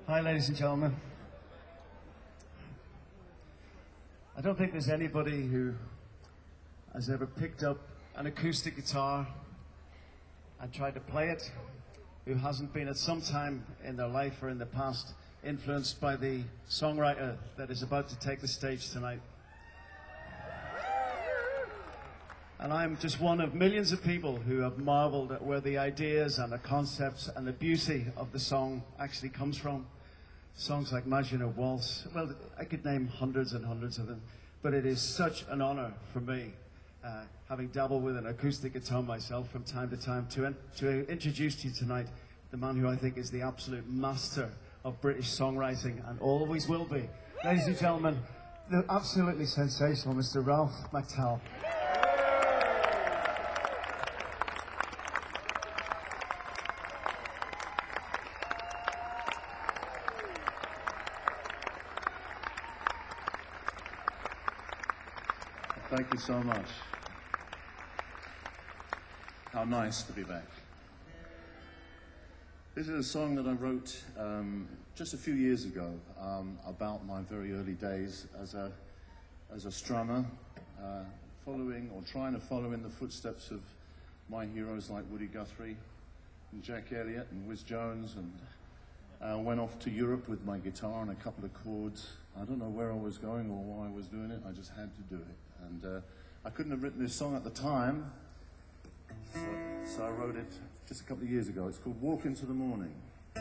Hi, ladies and gentlemen. I don't think there's anybody who has ever picked up an acoustic guitar and tried to play it who hasn't been at some time in their life or in the past influenced by the songwriter that is about to take the stage tonight. And I'm just one of millions of people who have marveled at where the ideas and the concepts and the beauty of the song actually comes from. Songs like Imagine a Waltz, well, I could name hundreds and hundreds of them, but it is such an honor for me, having dabbled with an acoustic guitar myself from time to time, to introduce to you tonight the man who I think is the absolute master of British songwriting and always will be. Ladies and gentlemen, the absolutely sensational Mr. Ralph McTell. Thank you so much. How nice to be back. This is a song that I wrote just a few years ago about my very early days as a strummer, following or trying to follow in the footsteps of my heroes like Woody Guthrie and Jack Elliott and Whiz Jones, and went off to Europe with my guitar and a couple of chords. I don't know where I was going or why I was doing it, I just had to do it. And I couldn't have written this song at the time, so I wrote it just a couple of years ago. It's called Walk Into the Morning.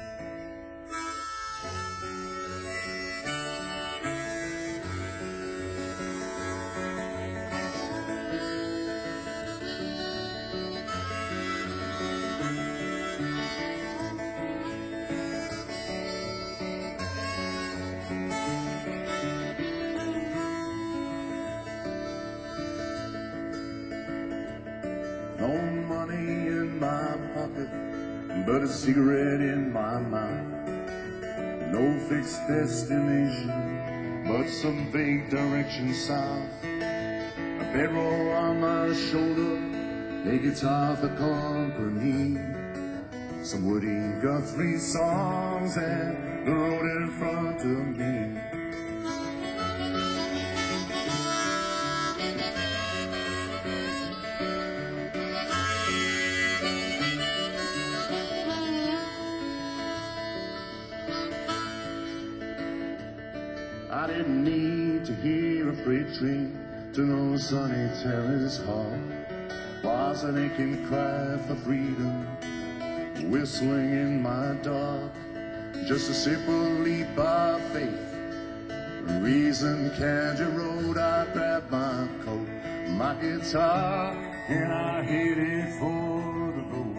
No money in my pocket, but a cigarette in my mouth. No fixed destination, but some vague direction south. A bedroll on my shoulder, a guitar for company. Some Woody Guthrie songs and the road in front of me. I didn't need to hear a freight train to know Sonny Terry's heart was an aching cry for freedom, whistling in my dark. Just a simple leap of faith, reason candy road. I grabbed my coat, my guitar, and I headed for the road.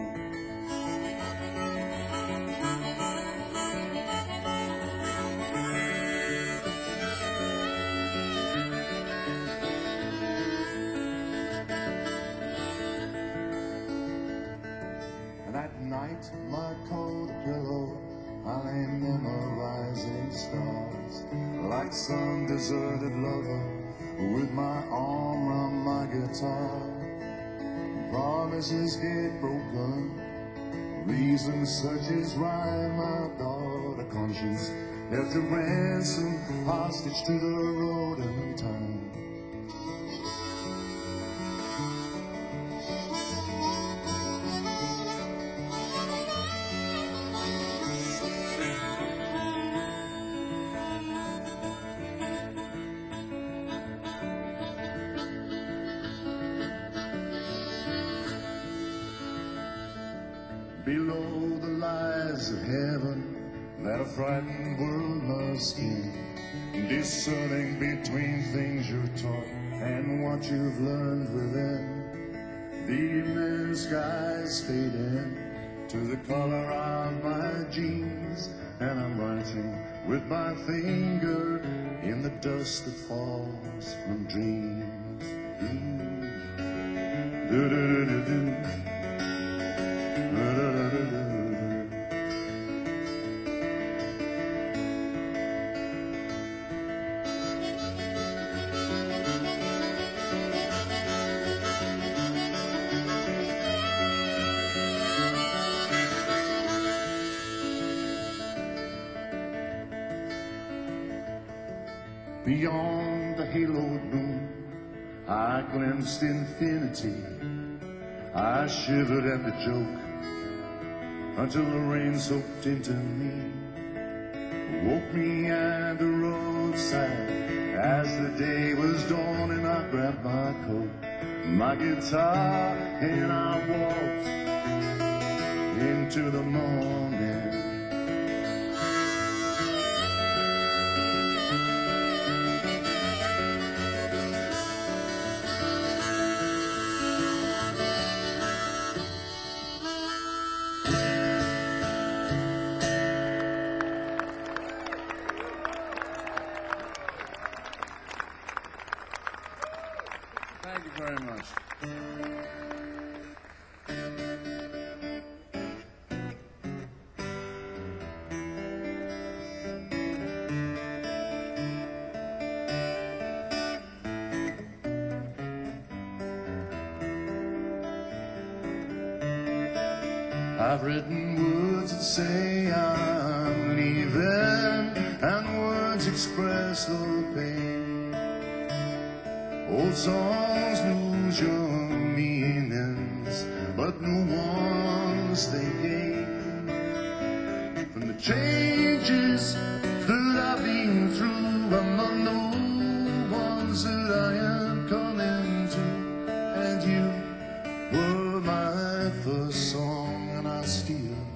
That night, my cold pillow, I lay memorizing stars, like some deserted lover with my arm around my guitar. Promises get broken, reason searches rhyme. My daughter conscience held to ransom, hostage to the road and time. Below the lies of heaven that a frightened world must hear, discerning between things you're taught and what you've learned within. The evening skies fade in to the color of my jeans, and I'm writing with my finger in the dust that falls from dreams. Do-do-do-do-do. Beyond the haloed moon, I glimpsed infinity. I shivered at the joke until the rain soaked into me, woke me at the roadside as the day was dawning. I grabbed my coat, my guitar, and I walked into the morning. Thank you very much. I've written words that say I'm leaving, and words express the pain. Old songs lose your meanings, but new ones they gain. From the changes that I've been through, and the new ones that I am coming to. And you were my first song, and I still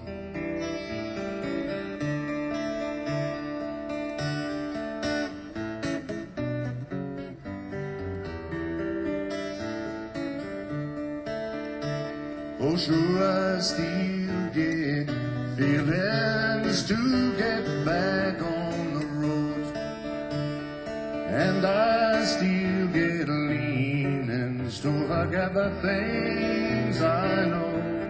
oh, sure, I still get feelings to get back on the road, and I still get leanings to forget the things I know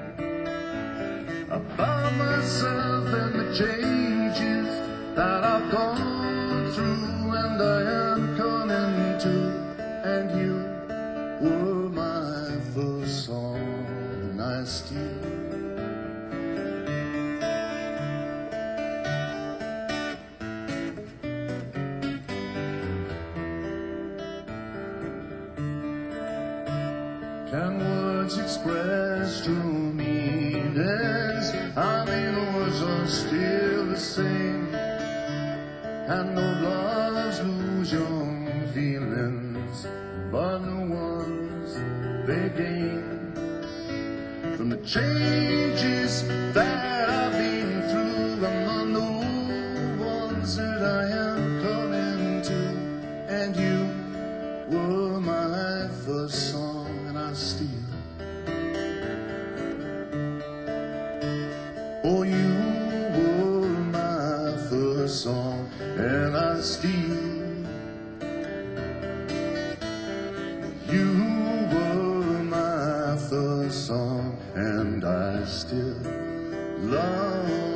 about myself and the changes that I've gone through, and I am coming to. And you were my first song, and I still can words express true meanings? I mean, words are still the same, and no loves lose young feelings, but new ones they gain. From the changes that I've been through, and the new ones that I am coming to. And you were my first song, and I still oh, you were my first song, and I still you were my first song, and I still love you.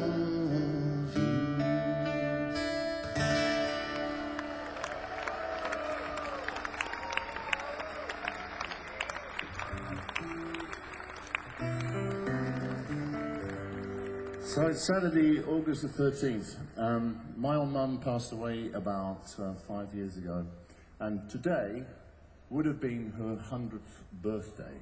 So it's Saturday, August the 13th. My old mum passed away about 5 years ago, and today would have been her 100th birthday.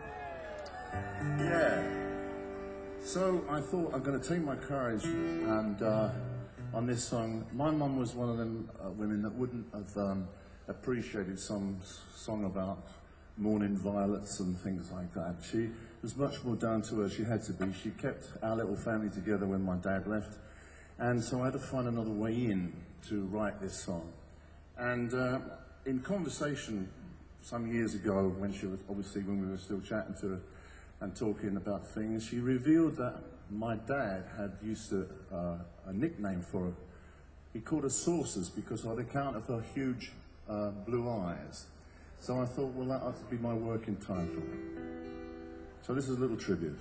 Yeah. So I thought I'm going to take my courage and on this song. My mum was one of them women that wouldn't have appreciated some song about morning violets and things like that. She was much more down to earth. She had to be. She kept our little family together when my dad left, and so I had to find another way in to write this song. And in conversation some years ago, when she was obviously when we were still chatting to her and talking about things, she revealed that my dad had used a nickname for her. He called her Saucers because on account of her huge blue eyes. So I thought, well, that ought to be my working title. So this is a little tribute.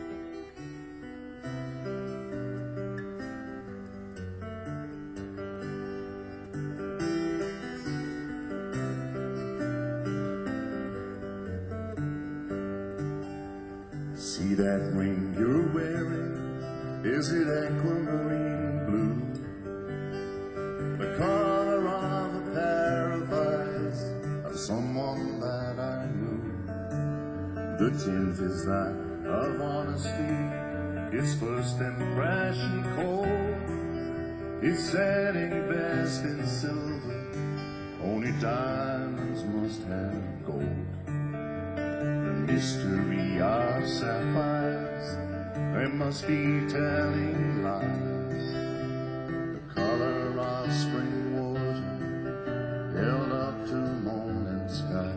See that ring you're wearing? Is it aquamarine blue? The color of tint is that of honesty. Its first impression cold, its setting best in silver. Only diamonds must have gold. The mystery of sapphires, they must be telling lies. The color of spring water held up to morning sky.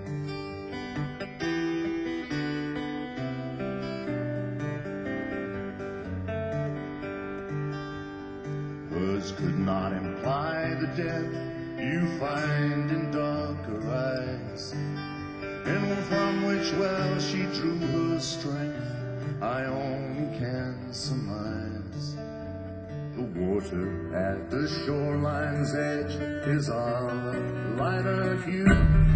Words could not imply the depth you find in darker eyes, and from which well she drew her strength, I only can surmise. The water at the shoreline's edge is of a lighter hue.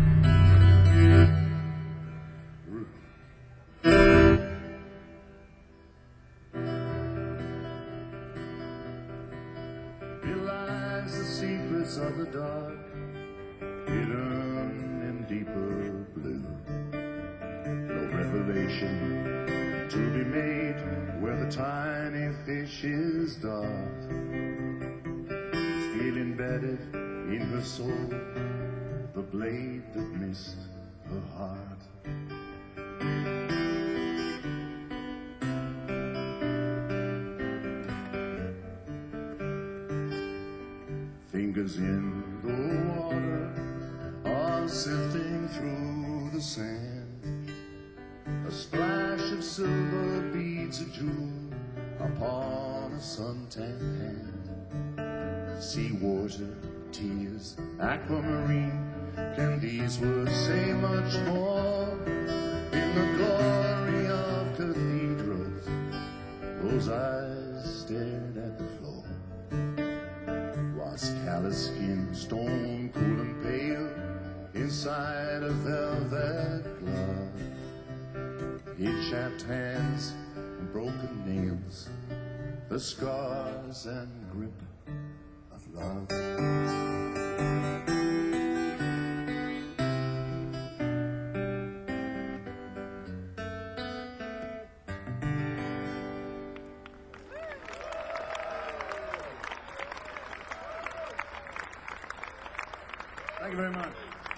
Belies the secrets of the dark, hidden in deeper blue. No revelation to be made where the tiny fish is dark. Still embedded in her soul, the blade that missed her heart. Fingers in the water are sifting through the sand. A splash of silver beads a jewel upon a suntanned hand. Seawater, tears, aquamarine, can these words say much more? In the glory of cathedrals, those eyes stared at the floor. Was callous skin, stone cool and pale, inside a velvet glove. His chapped hands and broken nails, the scars and grip of love. Thank you very much.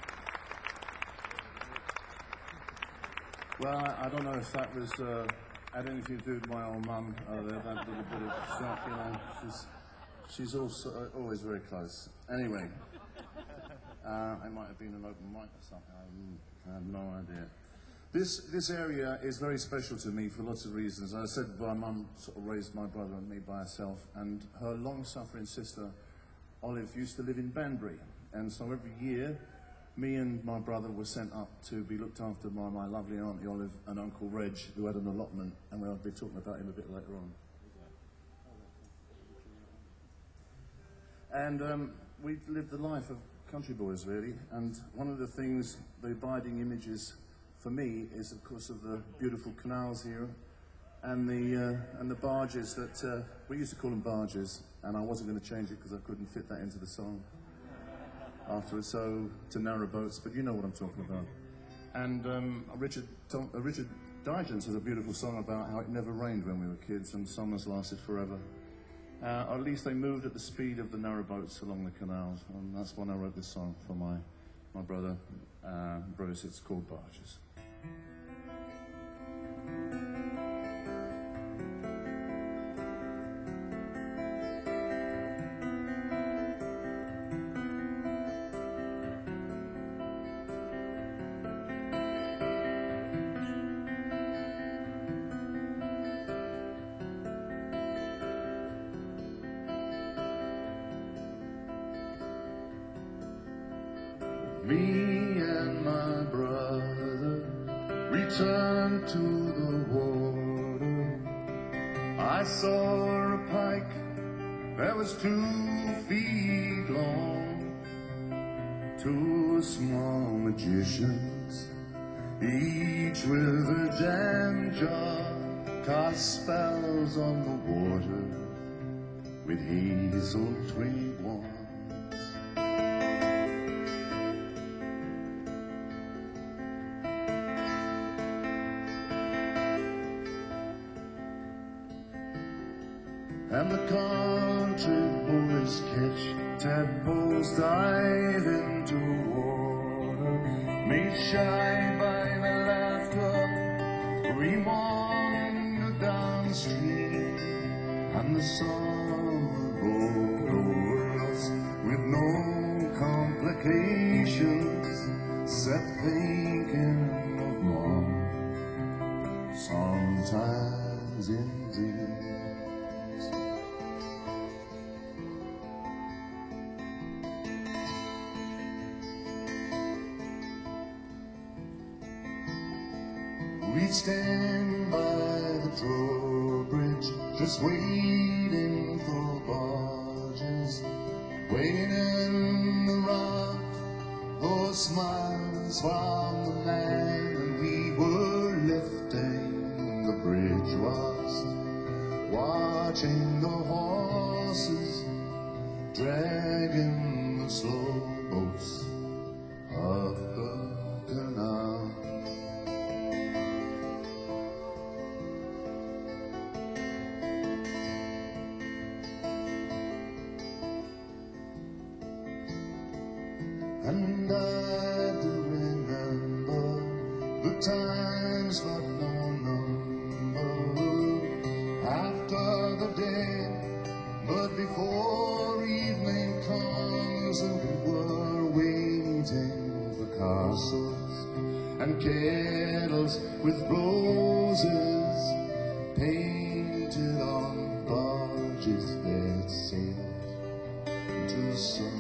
Well, I don't know if that was had anything to do with my old mum. That little bit of stuff, you know. She's also always very close. Anyway, it might have been an open mic or something. I have no idea. This area is very special to me for lots of reasons. As I said, my mum sort of raised my brother and me by herself, and her long-suffering sister Olive used to live in Banbury. And so every year, me and my brother were sent up to be looked after by my lovely Auntie Olive and Uncle Reg, who had an allotment, and we'll be talking about him a bit later on. And we lived the life of country boys, really, and one of the things, the abiding images for me is, of course, of the beautiful canals here, and the barges that, we used to call them barges, and I wasn't going to change it because I couldn't fit that into the song afterwards, so to narrow boats, but you know what I'm talking about. And Richard Digance has a beautiful song about how it never rained when we were kids and summers lasted forever. Or at least they moved at the speed of the narrow boats along the canals, and that's when I wrote this song for my brother Bruce. It's called Barges. Me and my brother returned to the water. I saw a pike that was 2 feet long. 2 small magicians, each with a jam jar, cast spells on the water with hazel twig wands. and the country boys catch tadpoles, dive into water, made shy by the laughter. We wander downstream, and the sun rolled over us with no complications, set thinking of mom, sometimes in dreams. We'd stand by the drawbridge, just waiting for barges, waiting around for smiles from the land. And we were lifting the bridge whilst watching the horses dragging the slow boats up the canal. And I do remember the times but no number, after the day, but before evening comes, and we were waiting for castles and kettles with roses painted on barges that sailed into the sun.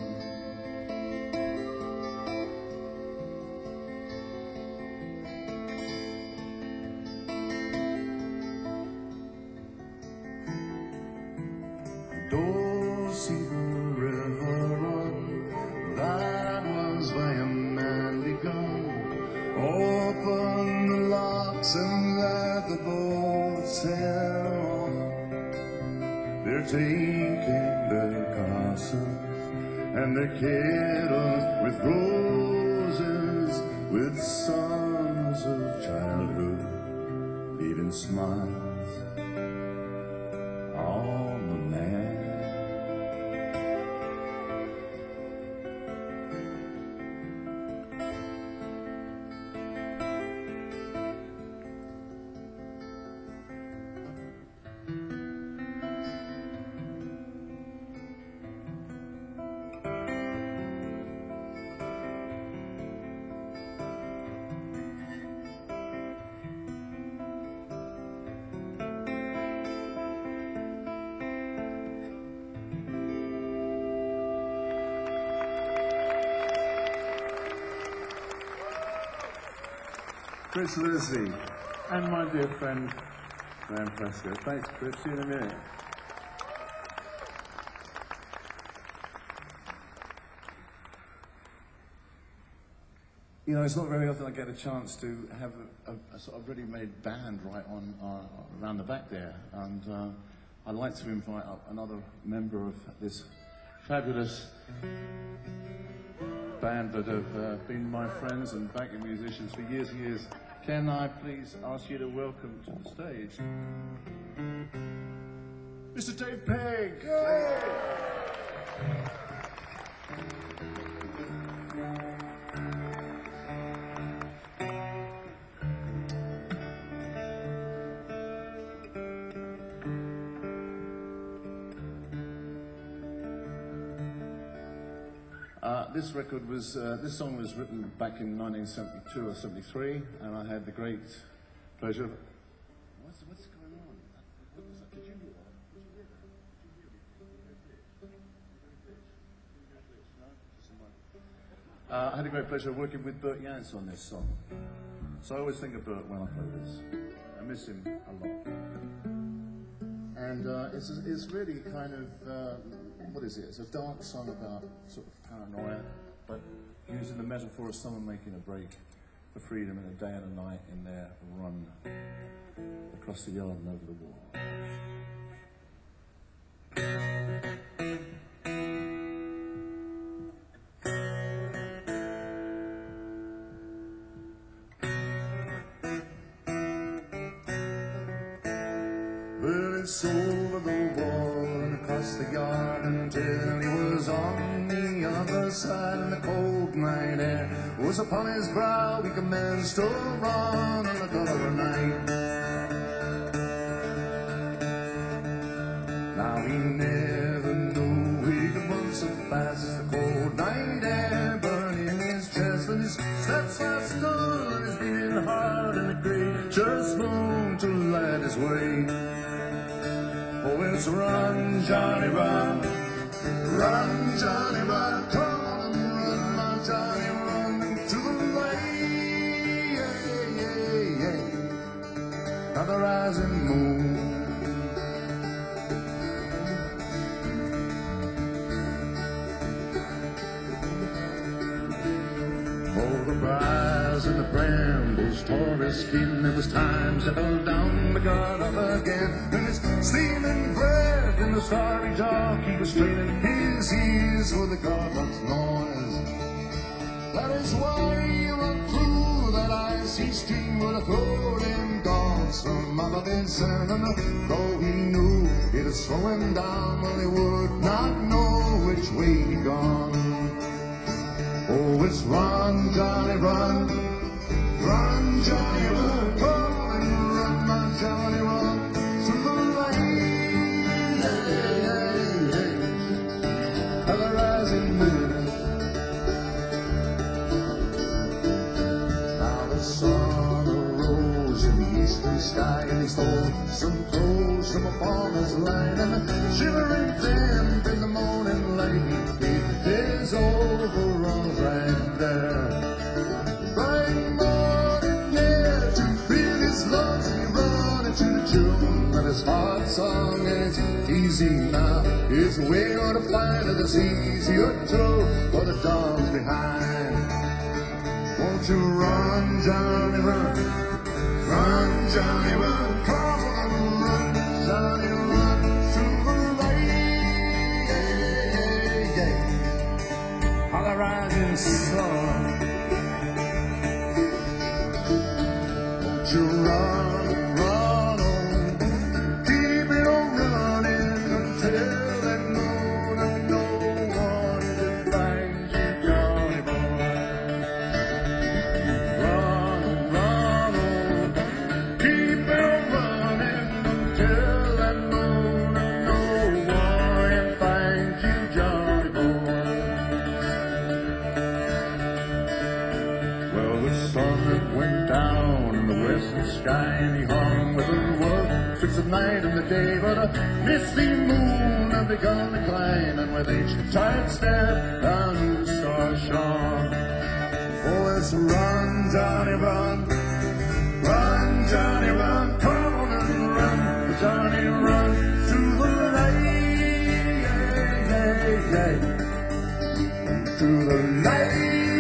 Don't see the river run, that was by a manly gun. Open the locks and let the boat sail. They're taking their castles and their kettles with roses, with songs of childhood, leaving smiles on the land. Chris Leslie and my dear friend Graham Prescott. Thanks, Chris. See you in a minute. You know, it's not very often I get a chance to have a sort of ready-made band right on around the back there, and I'd like to invite up another member of this fabulous band that have been my friends and backing musicians for years and years. Can I please ask you to welcome to the stage Mr. Dave Pegg? This record was, this song was written back in 1972 or 73, and I had the great pleasure of... What's going on? What was that? Did you hear that? Did you hear that? I had the great pleasure of working with Bert Yance on this song. So I always think of Bert when I play this. I miss him a lot. And it's really kind of... what is it? It's a dark song about sort of paranoia, but using the metaphor of someone making a break for freedom in a day and a night in their run across the yard and over the wall. But it's over the wall. across the yard until he was on the other side, and the cold night air was upon his brow. He commenced to run in the dead of the night. Now he never knew he could run so fast as the cold night air burned in his chest, and his steps faster, and his beating heart in the creature's moon to light his way. Oh, it's run, Johnny, run. Run, Johnny, run. Come on, run, my Johnny, run to the light of the rising moon. Oh, the briars and the brambles tore his skin. There was times that fell down, but got up again. And his steaming breath in the starry dark, he was straining his ears for the godless noise. That is why he ran through that icy stream with a floating dogs from above his sand. And though he knew it would slow him down, well, he would not know which way he'd gone. Oh, it's run, Johnny, run. Run, Johnny, run. Come and run, my Johnny, run to the light of the rising moon. Now the sun arose in the eastern sky, and he stole some clothes from upon his line, and the shivering damp in the morning light, he his overalls right there. Bright morning air to feel his lungs, he run into the tune of his heart song, and it's easy now. It's way on to find it, it's easier too for the dogs behind. Won't you run, Johnny, run? Run, Johnny, run. Come on, run, Johnny, run to the light of the rising sun. Won't you run, run on, keep it on running until that moon and no one can find you, Johnny boy. Run, run on, keep it on running until that moon and no one can find you, Johnny boy. Well, the sun went down in the western sky, and he hung with the world 6 of night and the day, but a misty moon had begun to climb, and with each tight step down the star shone. Oh, it's run, Johnny, run. Run, Johnny, run. Come on and run, Johnny, run to the light, to the light.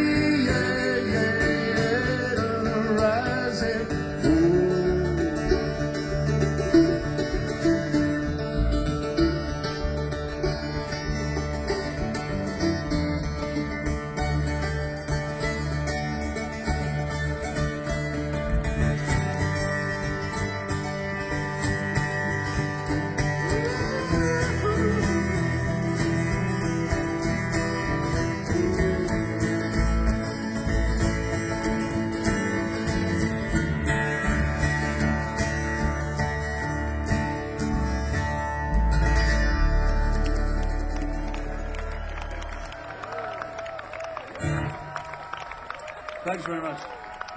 Thanks very much.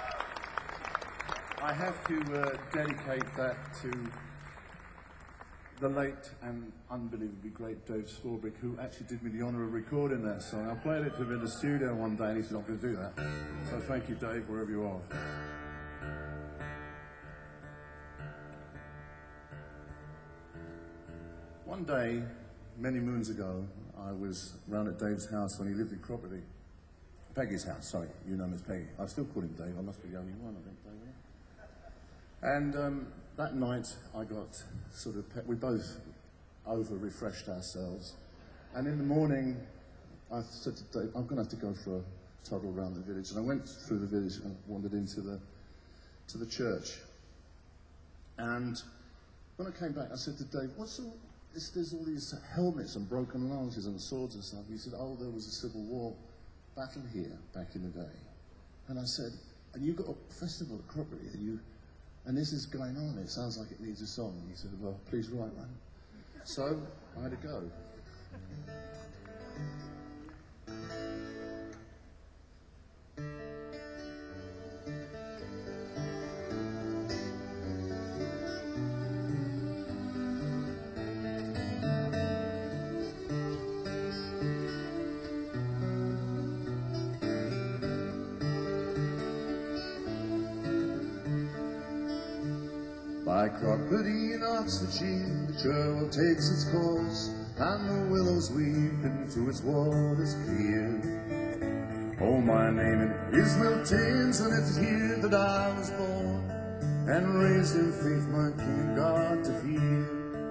I have to dedicate that to the late and unbelievably great Dave Swarbrick, who actually did me the honour of recording that song. I played it to him in the studio one day, and he said, I'm going to do that. So thank you, Dave, wherever you are. One day, many moons ago, I was round at Dave's house when he lived in Cropperty. Peggy's house, sorry, you know him as Peggy. I still call him Dave, I must be the only one, I think, Dave. And that night I got sort of, we both over-refreshed ourselves. And in the morning, I said to Dave, I'm going to have to go for a toddle around the village. And I went through the village and wandered into the church. And when I came back, I said to Dave, what's there's all these helmets and broken lances and swords and stuff. He said, oh, there was a Civil War battle here back in the day. And I said, and you've got a festival at Cropredy, and this is going on. It sounds like it needs a song. He said, well, please write one. So I had to go. By Cropredy in Oxfordshire, the Cherwell takes its course, and the willows weep into its waters clear. Oh, my name is Miltins, and it's here that I was born, and raised in faith my King and God to fear.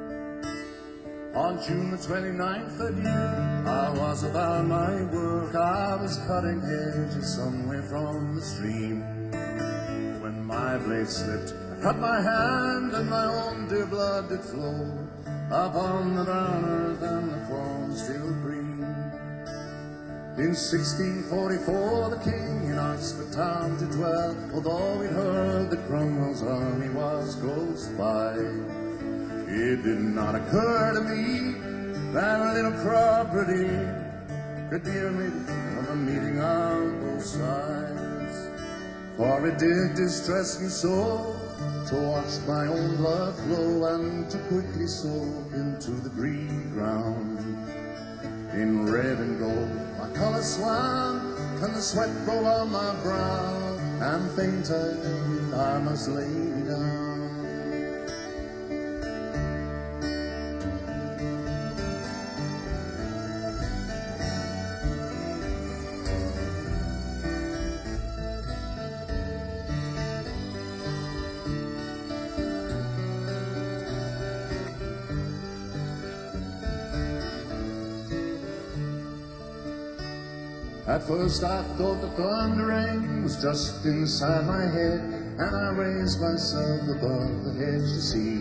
On June the 29th that year, I was about my work. I was cutting hedges somewhere from the stream, when my blade slipped, cut my hand, and my own dear blood did flow upon the brown earth and the corn still green. In 1644 the king in Oxford town did dwell, although he'd heard that Cromwell's army was close by. It did not occur to me that little Cropredy could be a meeting of a meeting on both sides. For it did distress me so to watch my own blood flow, and to quickly soak into the green ground. In red and gold my colour swam, and the sweat rolled on my brow, and fainted I must lay me down. At first I thought the thundering was just inside my head, and I raised myself above the hedge to see.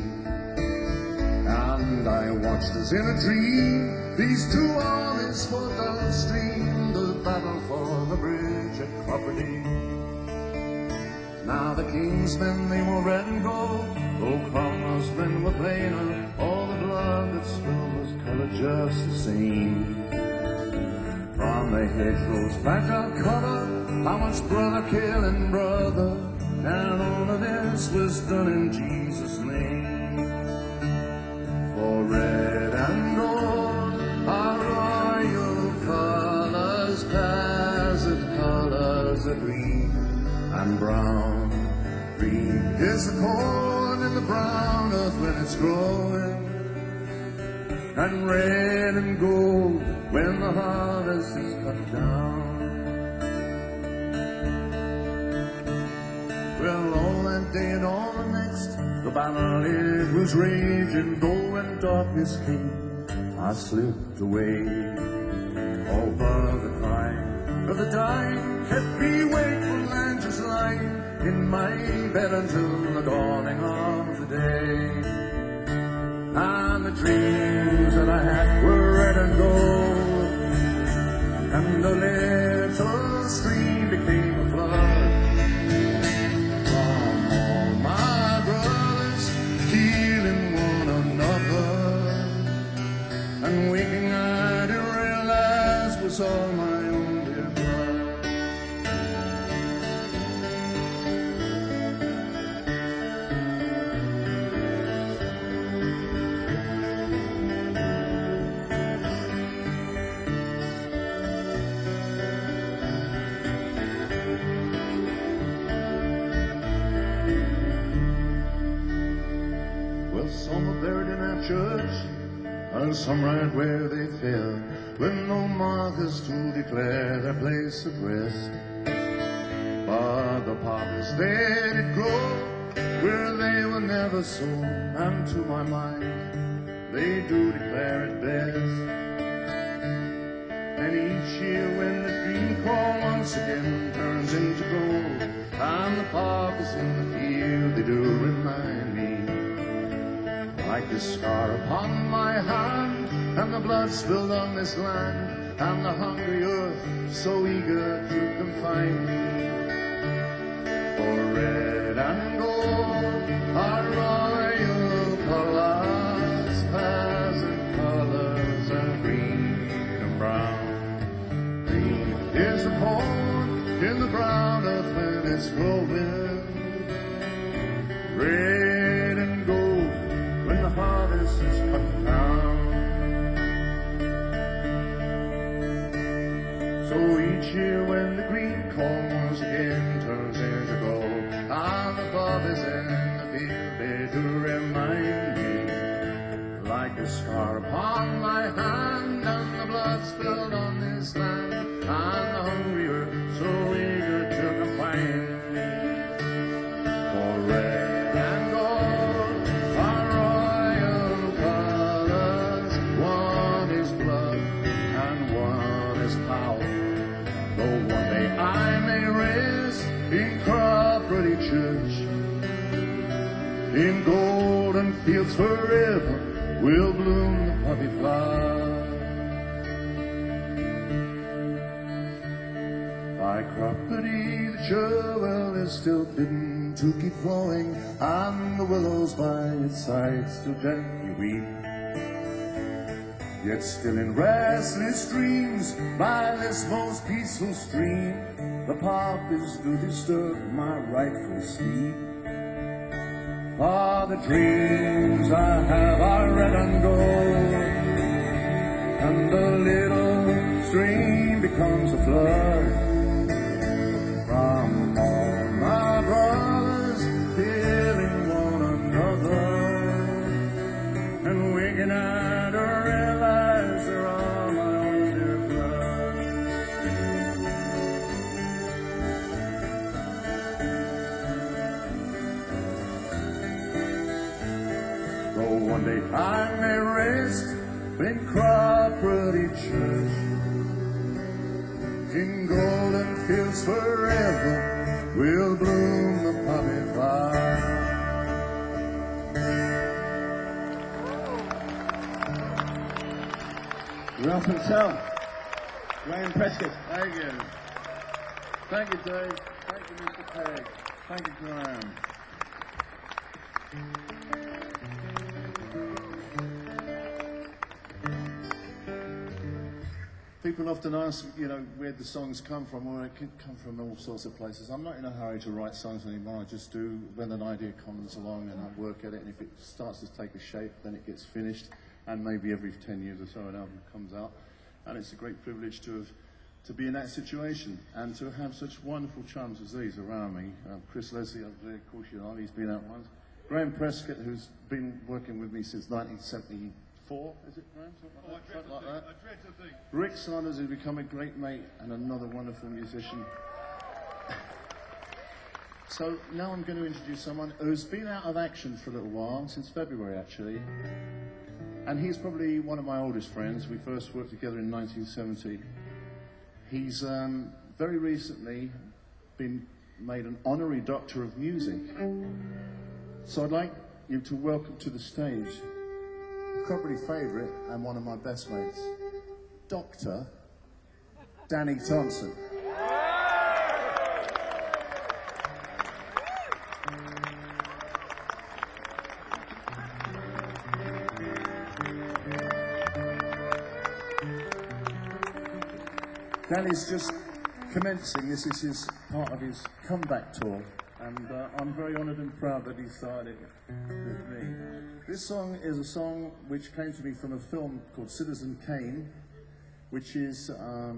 And I watched as in a dream these two armies fought downstream, the battle for the bridge at Cropredy. Now the king's men, they were red and gold, though Cromwell's men were plainer. All the blood that spilled was coloured just the same. From the hedgerows flash out colour, how much brother killing brother, and all of this was done in Jesus' name. For red and gold are royal colours, passed colours are green and brown. Green is the corn in the brown earth when it's growing, and red and gold when the harvest is cut down. Well, all that day and all the next, the battle it was raging, though when darkness came, I slipped away. All but the crying of the dying kept me wakeful and just lying in my bed until the dawning of the day. And the dreams that I had were red and gold, and the little stream became a flood. From all my brothers killing one another, and waking I didn't realize was all my own dear blood. Some are buried in our church, and some right where they fell, with no markers to declare their place of rest. But the poppies they did grow where they were never sown, and to my mind they do declare it best. And each year when the green corn once again turns into gold, and the poppies in the field they do remind me like the scar upon my hand, and the blood spilled on this land, and the hungry earth so eager to confine me. For red and gold are royal colors, peasant colors are green and brown. Green is the corn in the brown earth when it's growing. Red and gold when the harvest is cut down. So each year when the green corn once again turns into gold, and the bobbies in the field, they do remind me, like a scar upon my hand, and the blood spilled on this land, and the hungry earth so eager to confine me. For red and gold are royal colors, one is blood and one is power. Though one day I may rest in Cropperty Church, in golden fields forever will bloom the poppy flower. By Cropperty the Cherwell is still bidden to keep flowing, and the willows by its side still gently weep. Yet still in restless dreams by this most peaceful stream, the poppies do disturb my rightful sleep. For the dreams I have are red and gold, and the little stream becomes a flood. From all my brothers killing one another, and waking out to realize they're all my own dear blood. Though one day I may rest in Cropperty Church, in golden fields forever will bloom the poppy flower. Ralph and Sal, Graham Prescott. Thank you. Thank you, Dave. Thank you, Mr. Pegg. Thank you, Graham. People often ask, where the songs come from. Well, it could come from all sorts of places. I'm not in a hurry to write songs anymore. I just do when an idea comes along and I work at it, and if it starts to take a shape, then it gets finished. And maybe every 10 years or so an album comes out. And it's a great privilege to be in that situation and to have such wonderful chums as these around me. Chris Leslie up there, of course, he's been out once. Graham Prescott, who's been working with me since 1974, is it, Graham? Something like that. I dread to think. Rick Saunders, who's become a great mate and another wonderful musician. So now I'm going to introduce someone who's been out of action for a little while, since February actually. And he's probably one of my oldest friends. We first worked together in 1970. He's very recently been made an honorary Doctor of Music. So I'd like you to welcome to the stage a Cropperty favourite and one of my best mates, Dr. Danny Thompson. Danny's just commencing. This is his part of his comeback tour, and I'm very honoured and proud that he started it with me. This song is a song which came to me from a film called Citizen Kane, which is a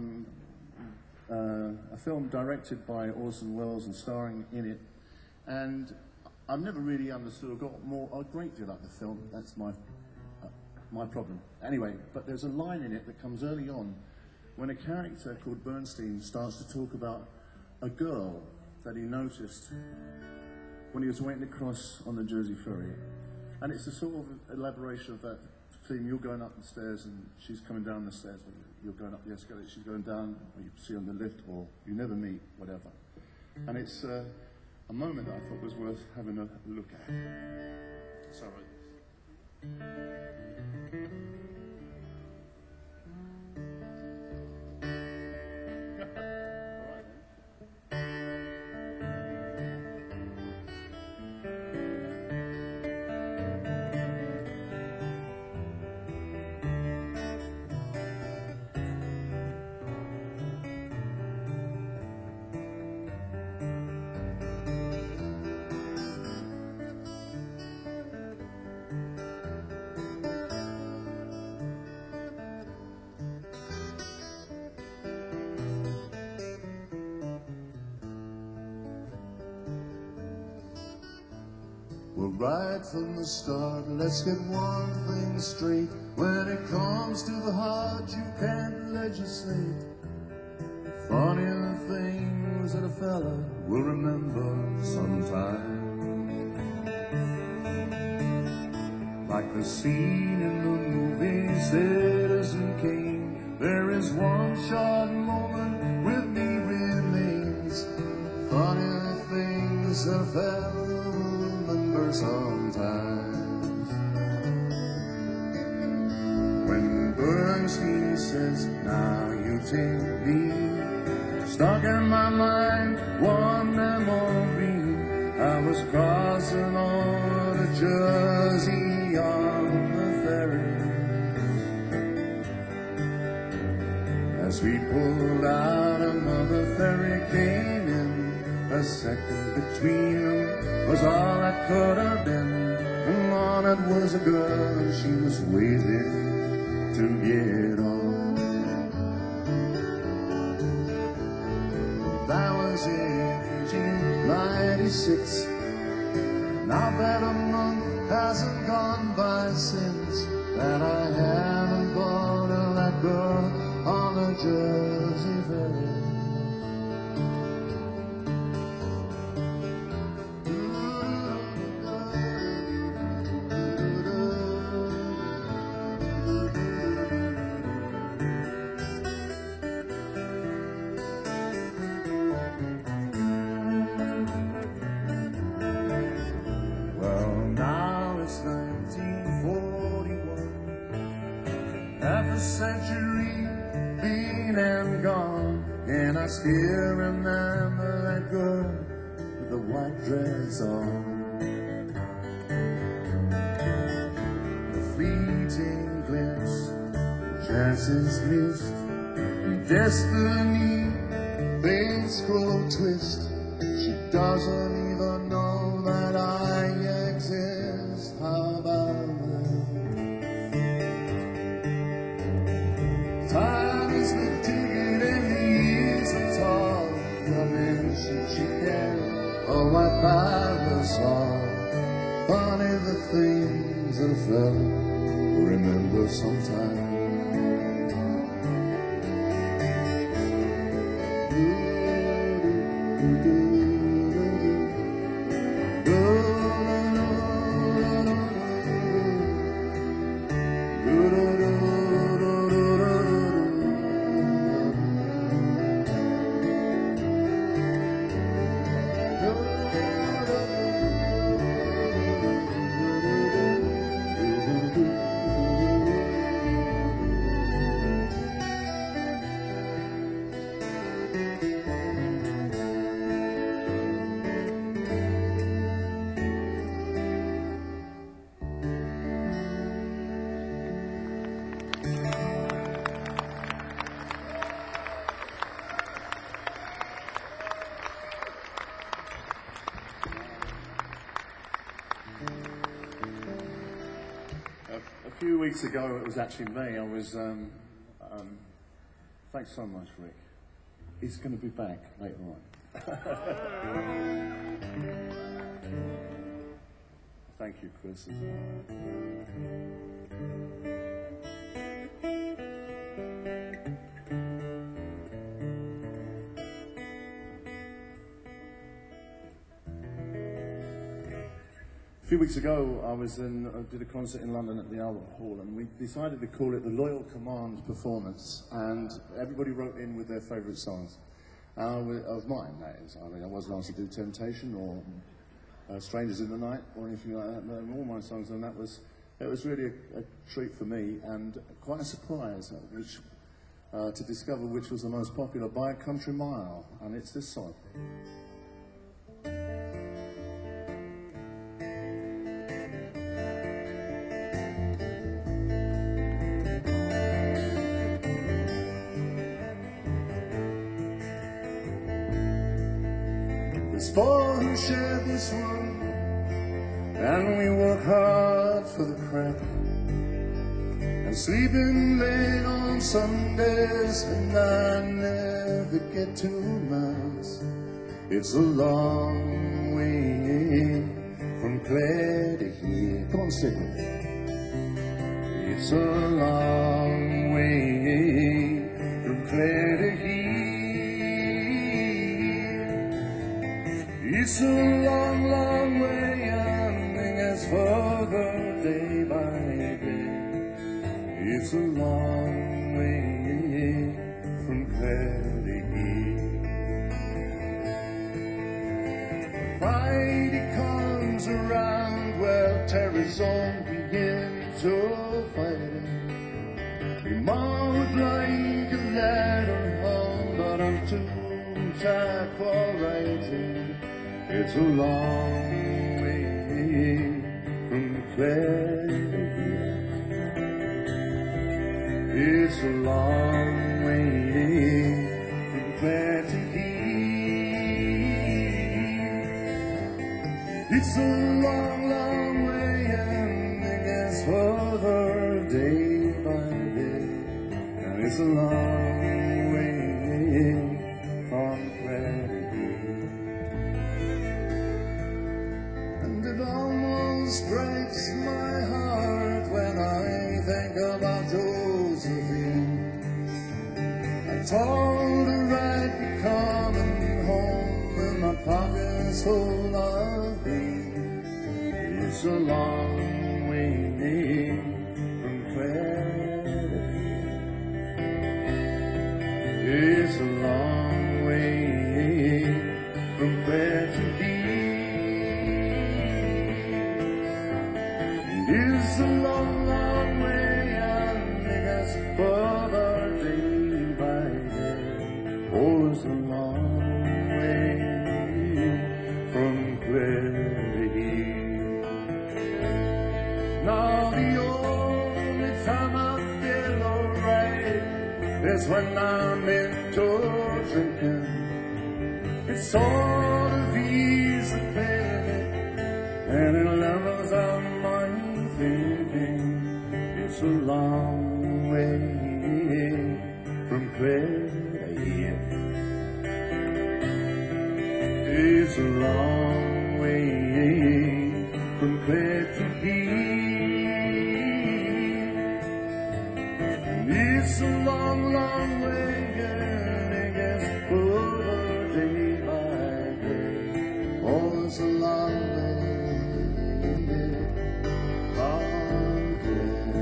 film directed by Orson Welles and starring in it. And I've never really understood or got a great deal out of the film. That's my problem. Anyway, but there's a line in it that comes early on when a character called Bernstein starts to talk about a girl that he noticed when he was waiting to cross on the Jersey Ferry. And it's a sort of elaboration of that theme. You're going up the stairs and she's coming down the stairs. You're going up the escalator, she's going down, or you see on the lift, or you never meet, whatever. And it's a moment that I thought was worth having a look at. Sorry. But right from the start, let's get one thing straight. When it comes to the heart, you can't legislate. Funny the things that a fella will remember sometime. Like the scene in the movie Citizen Kane, there is one short moment with me remains. Funny the things that a fella will remember sometimes. When Bernstein says, now you take me, stuck in my mind, one memory. I was crossing on a Jersey on the ferry. As we pulled out, another ferry came in. A second between them was all that could have been. And on it was a girl, she was waiting to get on. That was in 1896, and I bet a month hasn't gone by since that I haven't thought of that girl on a Jersey ferry. Century been and gone, and I still remember that girl with the white dress on. The fleeting glimpse, chances missed, destiny, fates grow twist. She doesn't even know that I exist. How about time is the ticket and the years are tall. Come in, she can, oh, white parasol. Funny the things that a fella remember sometime. A few weeks ago, it was actually me. I was, thanks so much, Rick. He's going to be back later on. Thank you, Chris. A few weeks ago, I did a concert in London at the Albert Hall, and we decided to call it the Loyal Command Performance, and everybody wrote in with their favourite songs. Of mine, that is. I mean, I wasn't asked to do Temptation or Strangers in the Night or anything like that. No, all my songs, and it was really a treat for me, and quite a surprise to discover which was the most popular by a country mile, and it's this song. There's four who share this room, and we work hard for the crack, and sleeping late on Sundays, and I never get to Mass. It's a long way from Clare to here. Come on, sing with me. It's a long way from Clare to here. It's a long, long way, and it gets further day by day. It's a long way from Clare to here. Friday comes around, well, terror's on begin to fight it. We mount like a ladder home, but I'm too tired for writing. It's a long way from Clare to here. It's a long way from Clare to here. It's a long, long way, and it gets further day by day. And it's a long way from Clare to here. And it almost breaks my heart when I think about Josephine. I told her I'd be coming home with my pockets full of green. It's a long way from Clare to here. It's a long way from Clare to here. It's a long, long way, and it gets further day by day. Oh, it's a long way from Clare to here. Now the only time I feel alright is when I'm into drinking. It sort of eases the pain, and it levels out my thinking. It's a long way from Clare to here. It's a long way from Clare to here. It's a long, long way, and it gets fuller day by day. Oh, it's a long way from Clare.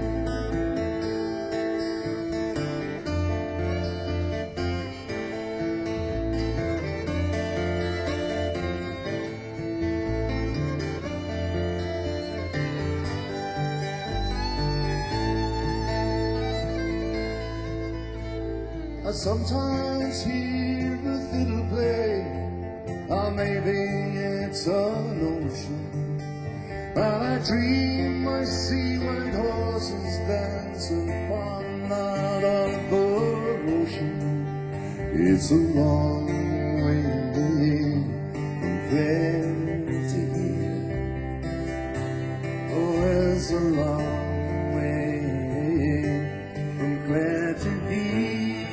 I sometimes hear the fiddle play, or maybe it's an ocean. And I dream I see white horses dance upon that upper ocean. It's a long way from Clare to here. Oh, it's a long way from Clare to here.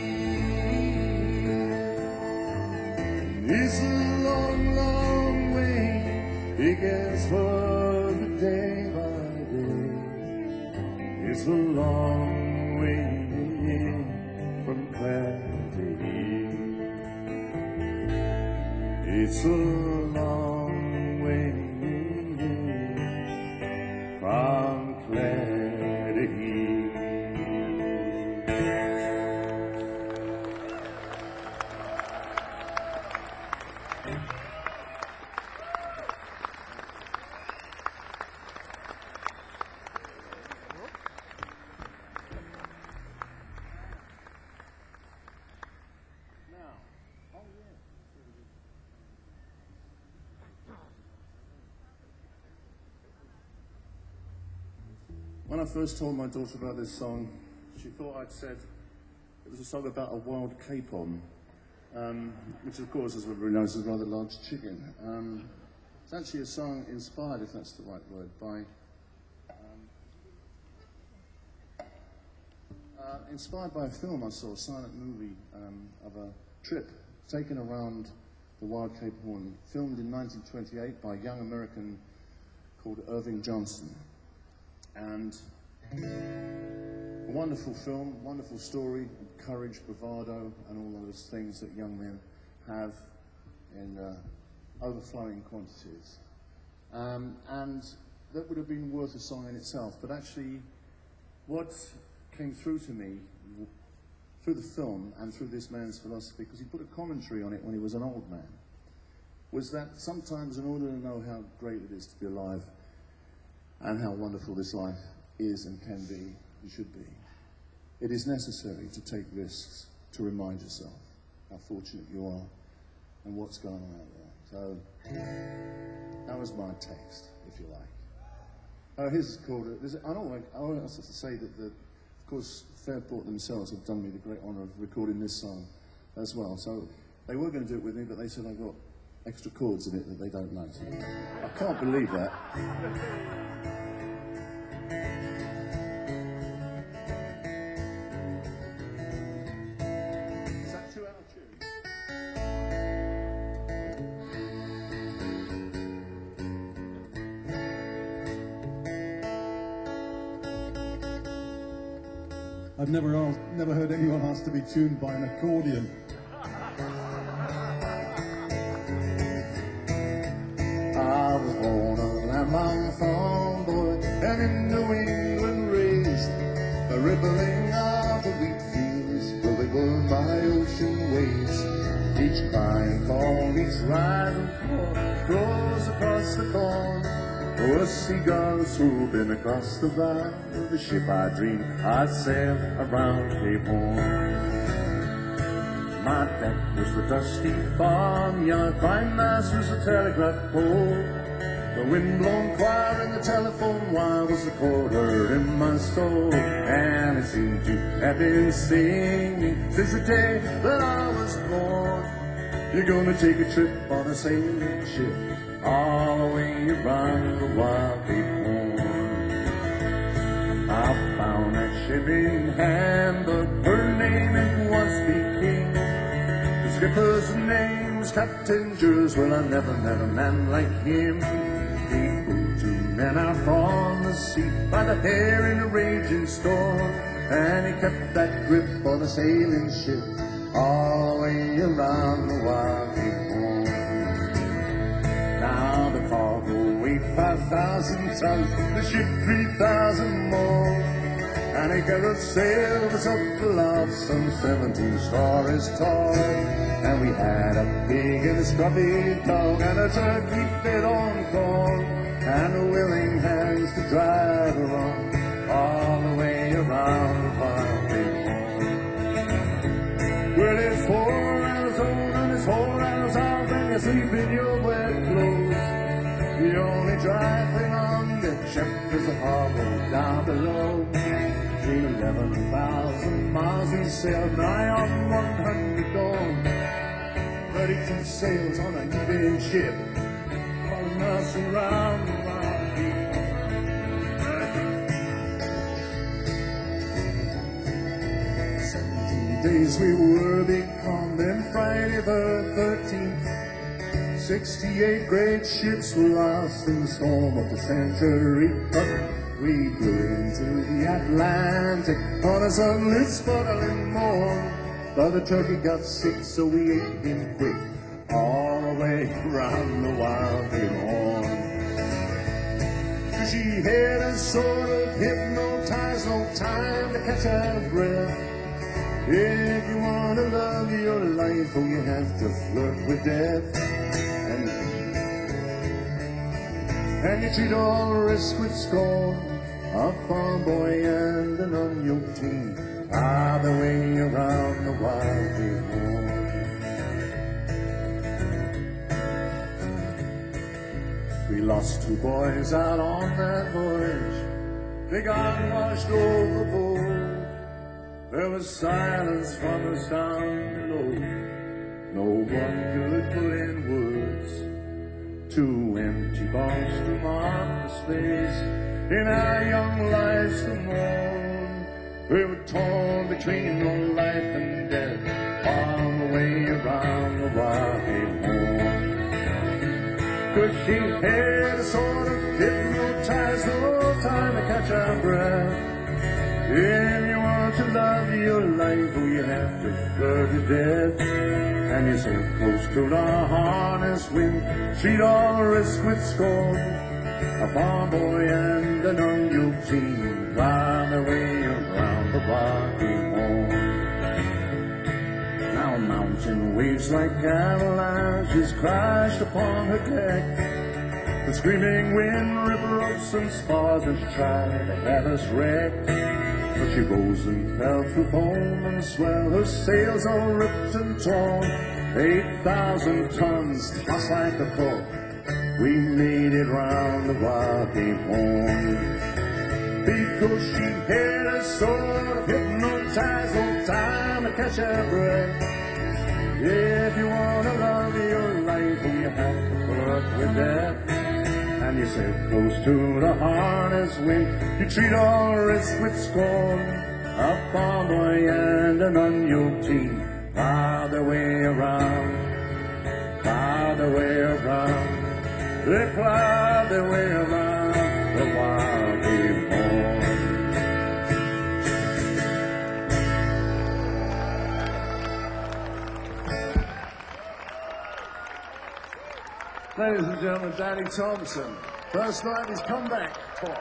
It's a long, long way, it gets further day by day. It's a long way from Clare to here. It's a long way from Clare to here. When I first told my daughter about this song, she thought I'd said it was a song about a wild capon, which of course, as everybody knows, is a rather large chicken. It's actually a song inspired, if that's the right word, by inspired by a film I saw, a silent movie of a trip taken around the Wild Cape Horn, filmed in 1928 by young American called Irving Johnson. And a wonderful film, wonderful story, courage, bravado, and all those things that young men have in overflowing quantities. And that would have been worth a song in itself, but actually what came through to me through the film and through this man's philosophy, because he put a commentary on it when he was an old man, was that sometimes in order to know how great it is to be alive and how wonderful this life is and can be and should be, it is necessary to take risks to remind yourself how fortunate you are and what's going on out there. So that was my text, if you like. His is called, I want us to say that, of course, Fairport themselves have done me the great honour of recording this song as well. So they were going to do it with me, but they said I got extra chords in it that they don't know. So I can't believe that. Is that too out of tune? I've never heard anyone asked to be tuned by an accordion. I was born a landbound farm boy and in New England raised. The rippling of the wheat fields, well, they were my ocean waves. Each crying call, each rising fall, grows across the corn. Oh, a seagull swooping across the bow of the ship I dreamed I'd sail around Cape Horn. My deck was the dusty farmyard, my mast was the telegraph pole. The wind-blown choir in the telephone wire was the chord heard in my soul. And it seemed to have been singing since the day that I was born. You're gonna take a trip on a sailing ship all the way around the wild Cape Horn. I found that ship in Hamburg, her name it was Viking. The skipper's name was Captain Jules, well I never met a man like him. He pulled two men out on the sea by the hair in a raging storm, and he kept that grip on a sailing ship all the way around the wild Cape Horn. Now the cargo weighed 5,000 tons, the ship 3,000 more, and he carried sails up aloft some 17 stories tall. And we had a pig and a scruffy dog and a turkey fed on corn, and the willing hands to drive her on all the way around the wild Cape Horn. Well, it's 4 hours on and it's 4 hours off, and you sleep in your wet clothes. The only dry thing on the ship is the harbor down below. 11,000 miles we sailed, nigh on 100 gone. 32 sails on a new ship, calling us around the wild Cape Horn. 17 days we were becalmed, then Friday the 13th. 68 great ships were lost in the storm of the century, but we blew into the Atlantic on a sunlit sputtering morn. But the turkey got sick, so we ate him quick all the way around the wild Cape Horn. She had a sort of hypnotized, no time to catch our breath. If you want to love your life, oh, you have to flirt with death. And you treat all risk with scorn, a farm boy and an unyoked team, all the way around the wild Cape Horn. We lost 2 boys out on that voyage, they got washed overboard. There was silence from us down below, no one could put in words. 2 empty bombs to mark the space in our young lives to mourn. We were torn between life and death on the way around the wild Cape Horn. 'Cause she had a sort of hypnotized all the time to catch our breath. If you want to love your life, oh, you have to flirt to death. And you sail close to the harness wind, treat all risk with scorn. A farm boy and an unyoked team plow their way around the rocky horn. Now mountain waves like avalanches crashed upon her deck. The screaming wind ripped ropes and spars and she tried to have us wrecked. But she rose and fell through foam and swell, her sails all ripped and torn. 8,000 tons tossed like a cork, we made it round the rocky horn. Because she had a sort of hypnotized all time to catch her breath. If you want to love your life, you have to flirt with death. And you sail close to the harness wind, you treat all risk with scorn. A farm boy and an unyoked team plow their way around, plow their way around. They plow their way around the rocky horn. Ladies and gentlemen, Danny Thompson. First night his comeback tour.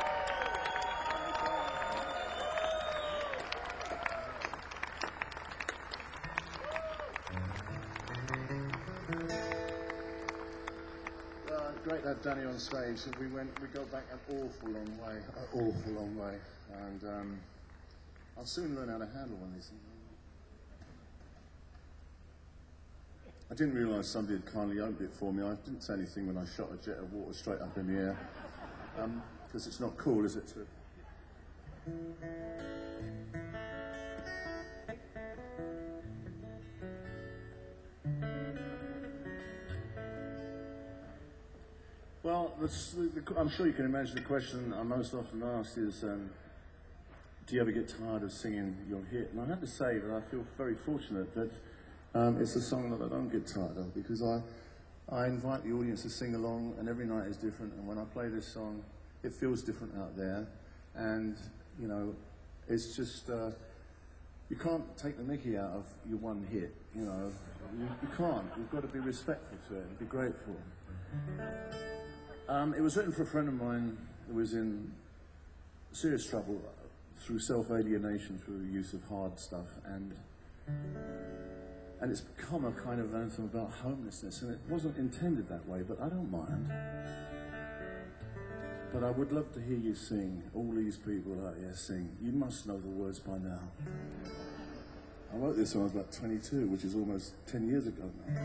Great to have Danny on stage. We go back an awful long way, and I'll soon learn how to handle one of these things. I didn't realise somebody had kindly opened it for me. I didn't say anything when I shot a jet of water straight up in the air, because it's not cool, is it? Well, I'm sure you can imagine the question I'm most often asked is, do you ever get tired of singing your hit? And I have to say that I feel very fortunate that it's a song that I don't get tired of, because I invite the audience to sing along, and every night is different, and when I play this song, it feels different out there, and, you know, it's just, you can't take the mickey out of your one hit, you know. You can't. You've got to be respectful to it and be grateful. It was written for a friend of mine who was in serious trouble through self-alienation, through the use of hard stuff, and it's become a kind of anthem about homelessness, and it wasn't intended that way, but I don't mind. But I would love to hear you sing, all these people out here sing. You must know the words by now. I wrote this when I was about 22, which is almost 10 years ago now.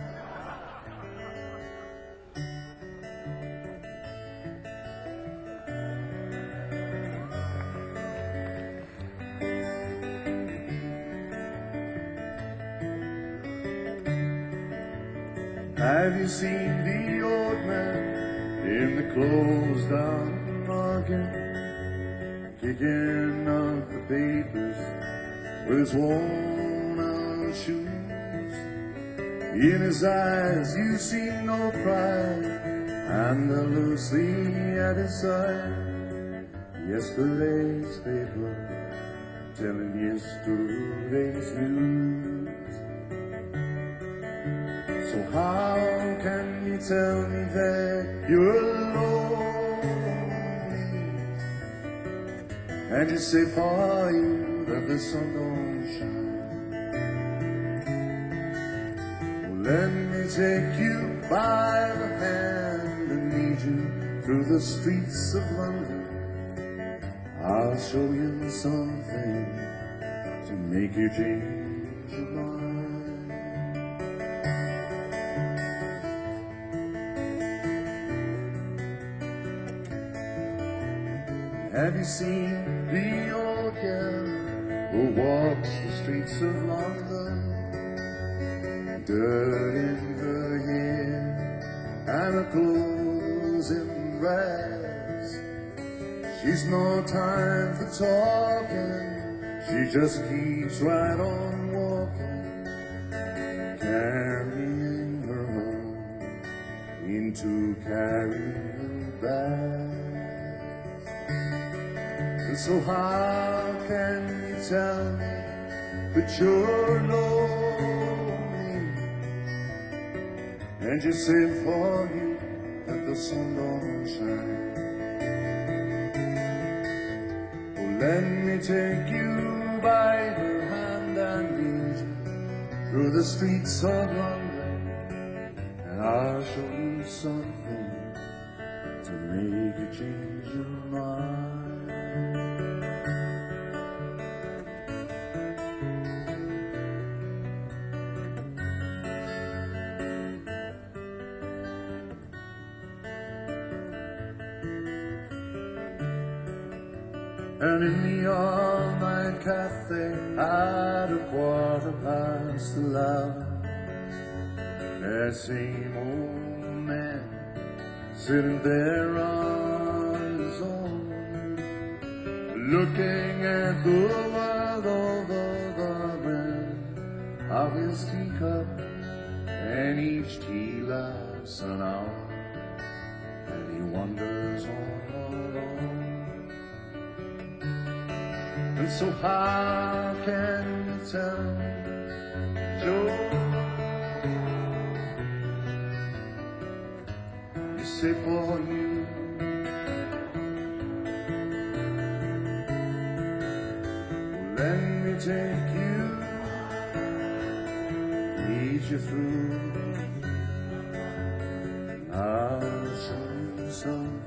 Have you seen the old man in the closed down market, kicking up the papers with his worn out shoes? In his eyes you see no pride, and they're loosely at his side. Yesterday's paper telling yesterday's news. So how can you tell me that you're lonely, and you say for you that the sun don't shine? Well, let me take you by the hand and lead you through the streets of London. I'll show you something to make you change your mind. Have you seen the old girl who walks the streets of London? Dirt in her hair and her clothes in rags. She's no time for talking, she just keeps right on walking, carrying her home into carrying her best. And so how can you tell me that you're lonely, and you say for you that the sun don't shine? Oh, let me take you by the hand and lead you through the streets of London, and I'll show you something to make you change your mind. And in the all-night cafe at 11:15, that same old man sitting there on his own, looking at the world over the brim of his teacup, and each tea lasts an hour, and he wonders all alone. And so how can you tell me, Joe? You say for you, let me take you, lead you through, I'll show you something.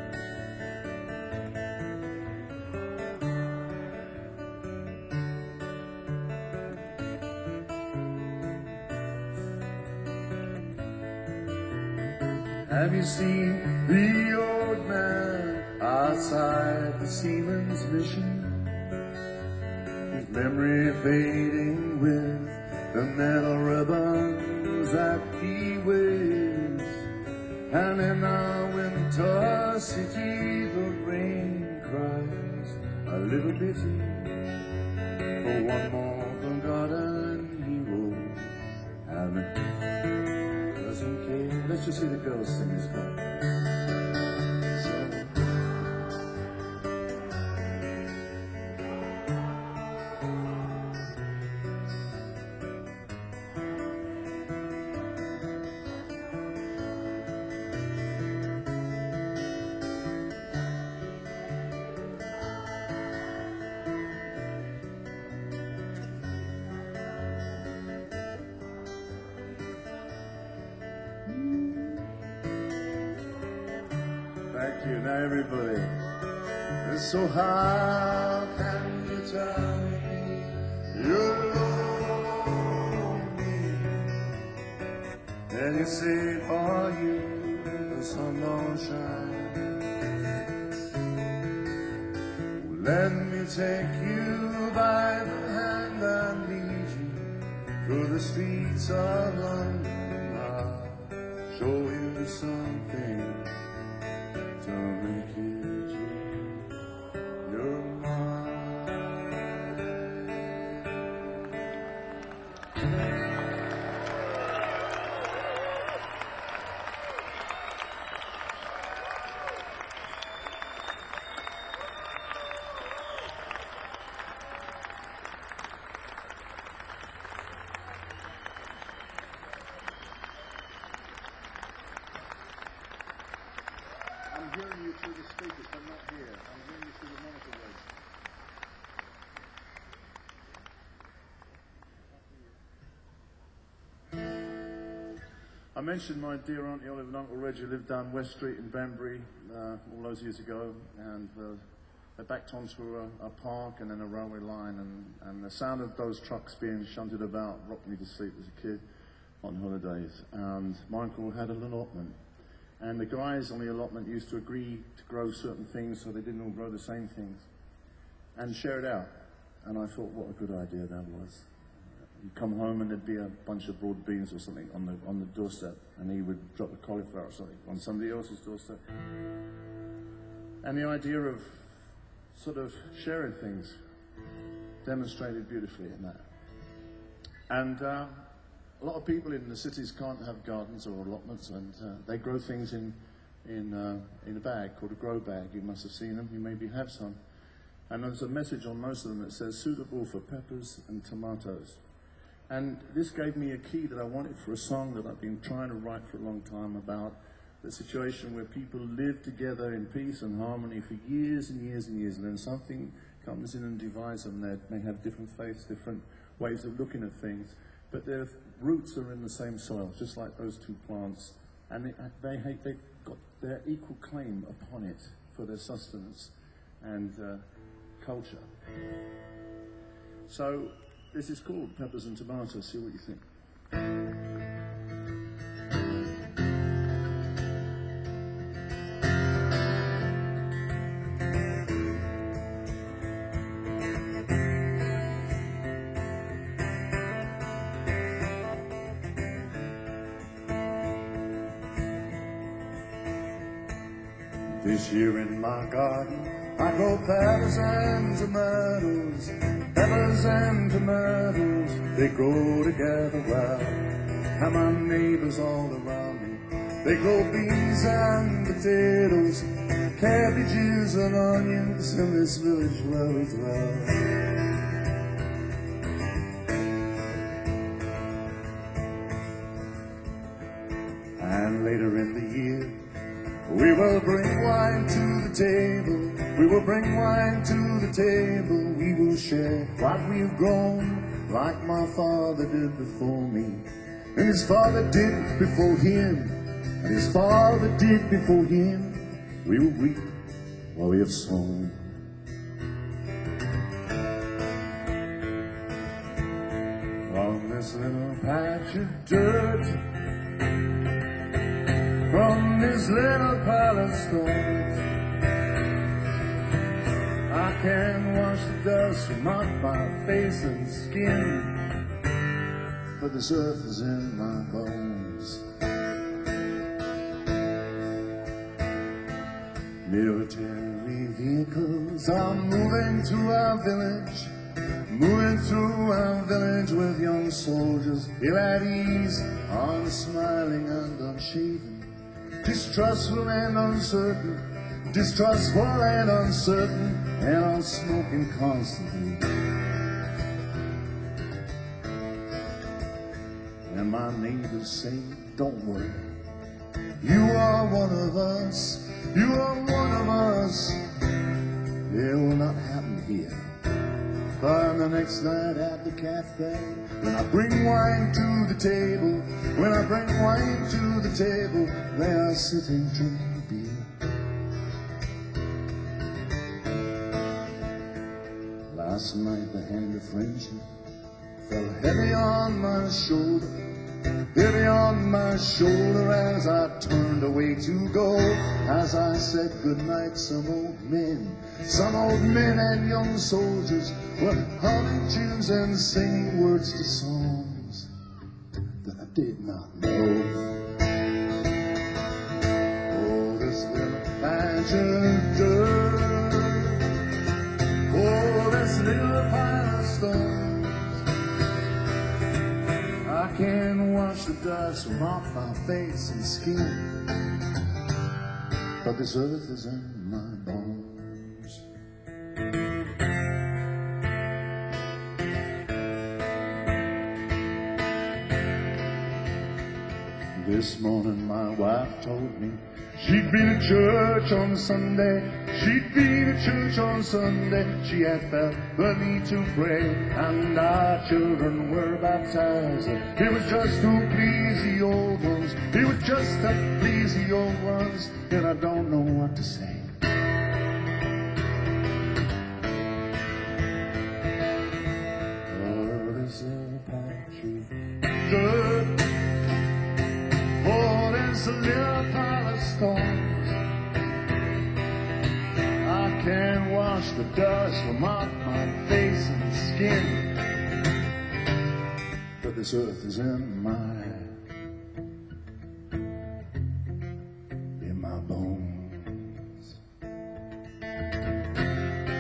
Have you seen the old man outside the Seaman's Mission? His memory fading with the metal ribbons that he wears. And in our winter city the rain cries a little pity for one more forgotten hero. And okay, let's just see the girls sing this part. Thank you. Now everybody. And so how can you tell me you're lonely, and you say for you the sun don't shine? Let me take you by the hand and lead you through the streets of London. I'll show you something to make you change your mind. I'm hearing you through the speakers, but not here. I'm hearing you through the monitor waves. I mentioned my dear Auntie Olive and Uncle Reg, who lived down West Street in Banbury all those years ago, and they backed onto a park and then a railway line, and the sound of those trucks being shunted about rocked me to sleep as a kid on holidays. And my uncle had an allotment, and the guys on the allotment used to agree to grow certain things so they didn't all grow the same things, and share it out. And I thought, what a good idea that was. You'd come home and there'd be a bunch of broad beans or something on the doorstep, and he would drop the cauliflower or something on somebody else's doorstep. And the idea of sort of sharing things demonstrated beautifully in that. And a lot of people in the cities can't have gardens or allotments, and they grow things in in a bag called a grow bag. You must have seen them, you maybe have some. And there's a message on most of them that says, suitable for peppers and tomatoes. And this gave me a key that I wanted for a song that I've been trying to write for a long time about the situation where people live together in peace and harmony for years and years and years, and then something comes in and divides them. They may have different faiths, different ways of looking at things, but their roots are in the same soil, just like those two plants, and they've got their equal claim upon it for their sustenance and culture. So this is called Peppers and Tomatoes. See what you think. This year in my garden, I grow peppers and tomatoes. Peppers and tomatoes, they grow together well. And my neighbors all around me, they grow beans and potatoes, cabbages and onions in this village where we dwell. And later in the year, we will bring wine to the table. We will bring wine to the table. We will share what we've grown, like my father did before me, and his father did before him, and his father did before him. We will reap what we have sown. From this little patch of dirt, from this little pile of stones, I can wash the dust from off my face and skin, but this earth is in my bones. Military vehicles are moving through our village, moving through our village with young soldiers ill at ease, unsmiling and unshaven, distrustful and uncertain, distrustful and uncertain, and I'm smoking constantly. And my neighbors say, don't worry, you are one of us, you are one of us. It will not happen here. But the next night at the cafe, when I bring wine to the table, when I bring wine to the table, they are sitting drinking beer. Last night the hand of friendship fell heavy on my shoulder, heavy on my shoulder as I turned away to go. As I said goodnight, some old men and young soldiers were humming tunes and singing words to songs that I did not know. Oh, this little patch of dirt, oh, this little pile of stones, I can wash the dust from off my face and skin, but this earth is in my bones. This morning my wife told me she'd been to church on Sunday, she'd been to church on Sunday. She had felt the need to pray, and our children were baptized. It was just to please the old ones, it was just to please the old ones, and I don't know what to say. Oh, this little patch of dirt, oh, there's a little pile of stones, I can wash the dust from off my face and skin, but this earth is in my bones.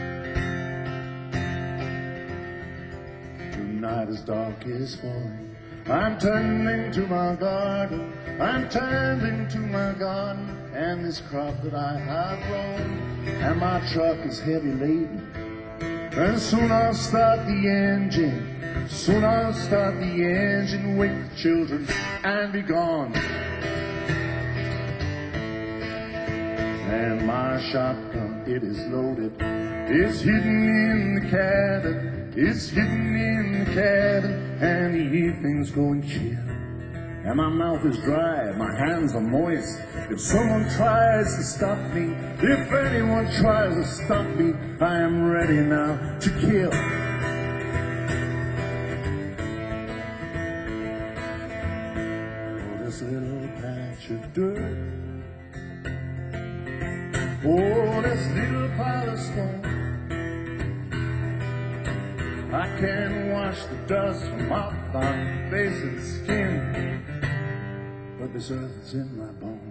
Tonight as dark is falling, I'm tending to my garden, I'm tending to my garden, and this crop that I have grown, and my truck is heavy laden. And soon I'll start the engine, soon I'll start the engine, wake the children and be gone. And my shotgun, it is loaded, it's hidden in the cabin, it's hidden in the cabin, and the evening's going chill. And my mouth is dry, my hands are moist. If someone tries to stop me, if anyone tries to stop me, I am ready now to kill. Oh, this little patch of dirt, oh, this little pile of stone, I can wash the dust from off my face and skin, but this earth is in my bones.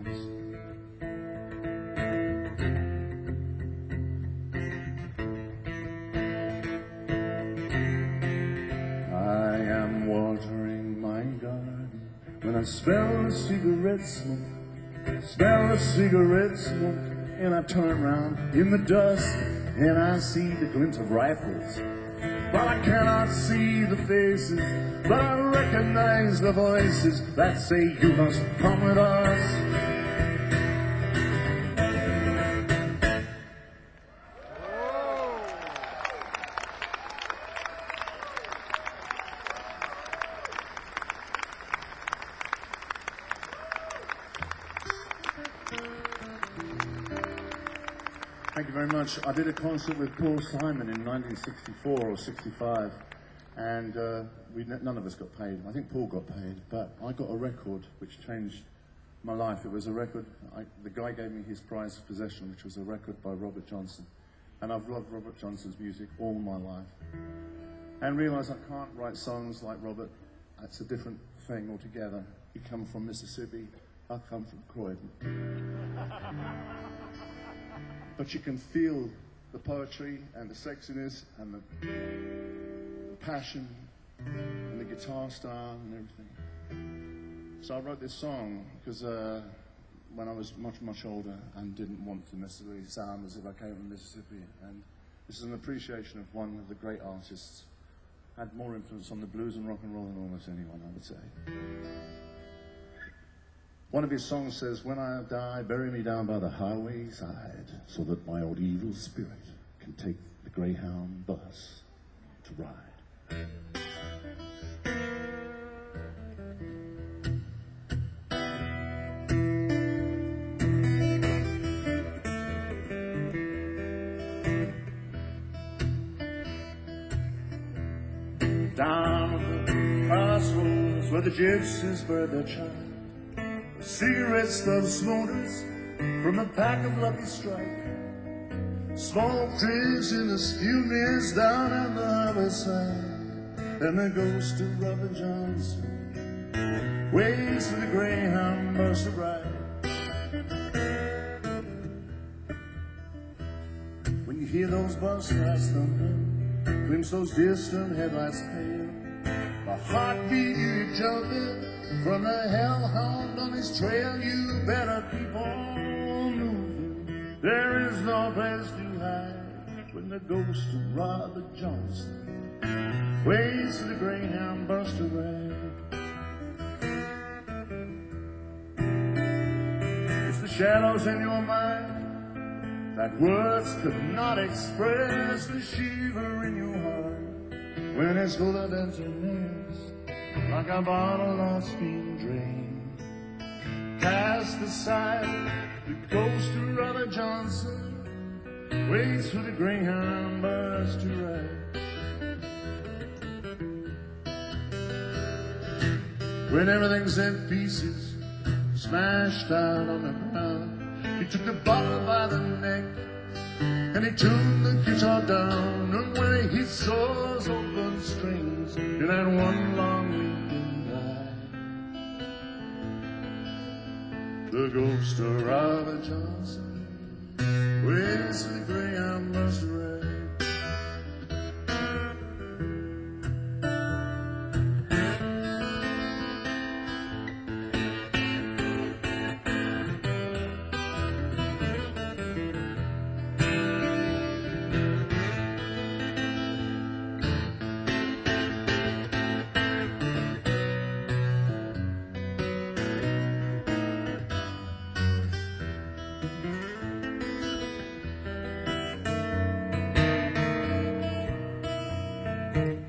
I am watering my garden when I smell the cigarette smoke, smell the cigarette smoke, and I turn around in the dust and I see the glint of rifles. But I cannot see the faces, but I recognize the voices that say you must come with us. Thank you very much. I did a concert with Paul Simon in 1964 or 65, and none of us got paid. I think Paul got paid, but I got a record which changed my life. It was a record, the guy gave me his prized possession, which was a record by Robert Johnson. And I've loved Robert Johnson's music all my life. And realised I can't write songs like Robert. It's a different thing altogether. You come from Mississippi, I come from Croydon. But you can feel the poetry and the sexiness and the passion and the guitar style and everything. So I wrote this song because when I was much, much older and didn't want to necessarily sound as if I came from Mississippi. And this is an appreciation of one of the great artists. Had more influence on the blues and rock and roll than almost anyone, I would say. One of his songs says, "When I die, bury me down by the highway side, so that my old evil spirit can take the Greyhound bus to ride." Down at the crossroads where the gypsies buried their child, cigarette stub smolders from a pack of Lucky Strike. Small cribs in the stillness down on the other side, and the ghost of Robert Johnson waits for the Greyhound bus to ride. When you hear those bus lights thumping, glimpse those distant headlights pale, a heartbeat you jumping from the hellhound on his trail, you better keep on moving. There is no place to hide when the ghost of Robert Johnson waits for the Greyhound bus to ride. It's the shadows in your mind that words could not express, the shiver in your heart when it's full of emptiness, like a bottle that's been drained. Cast aside, the ghost of Robert Johnson waits for the Greyhound bus to ride. When everything's in pieces, smashed out on the ground, he took the bottle by the neck and he tuned the guitar down, and when he hit those open strings in that one long weekend ride, the ghost of Robert Johnson waits for the Greyhound bus to ride.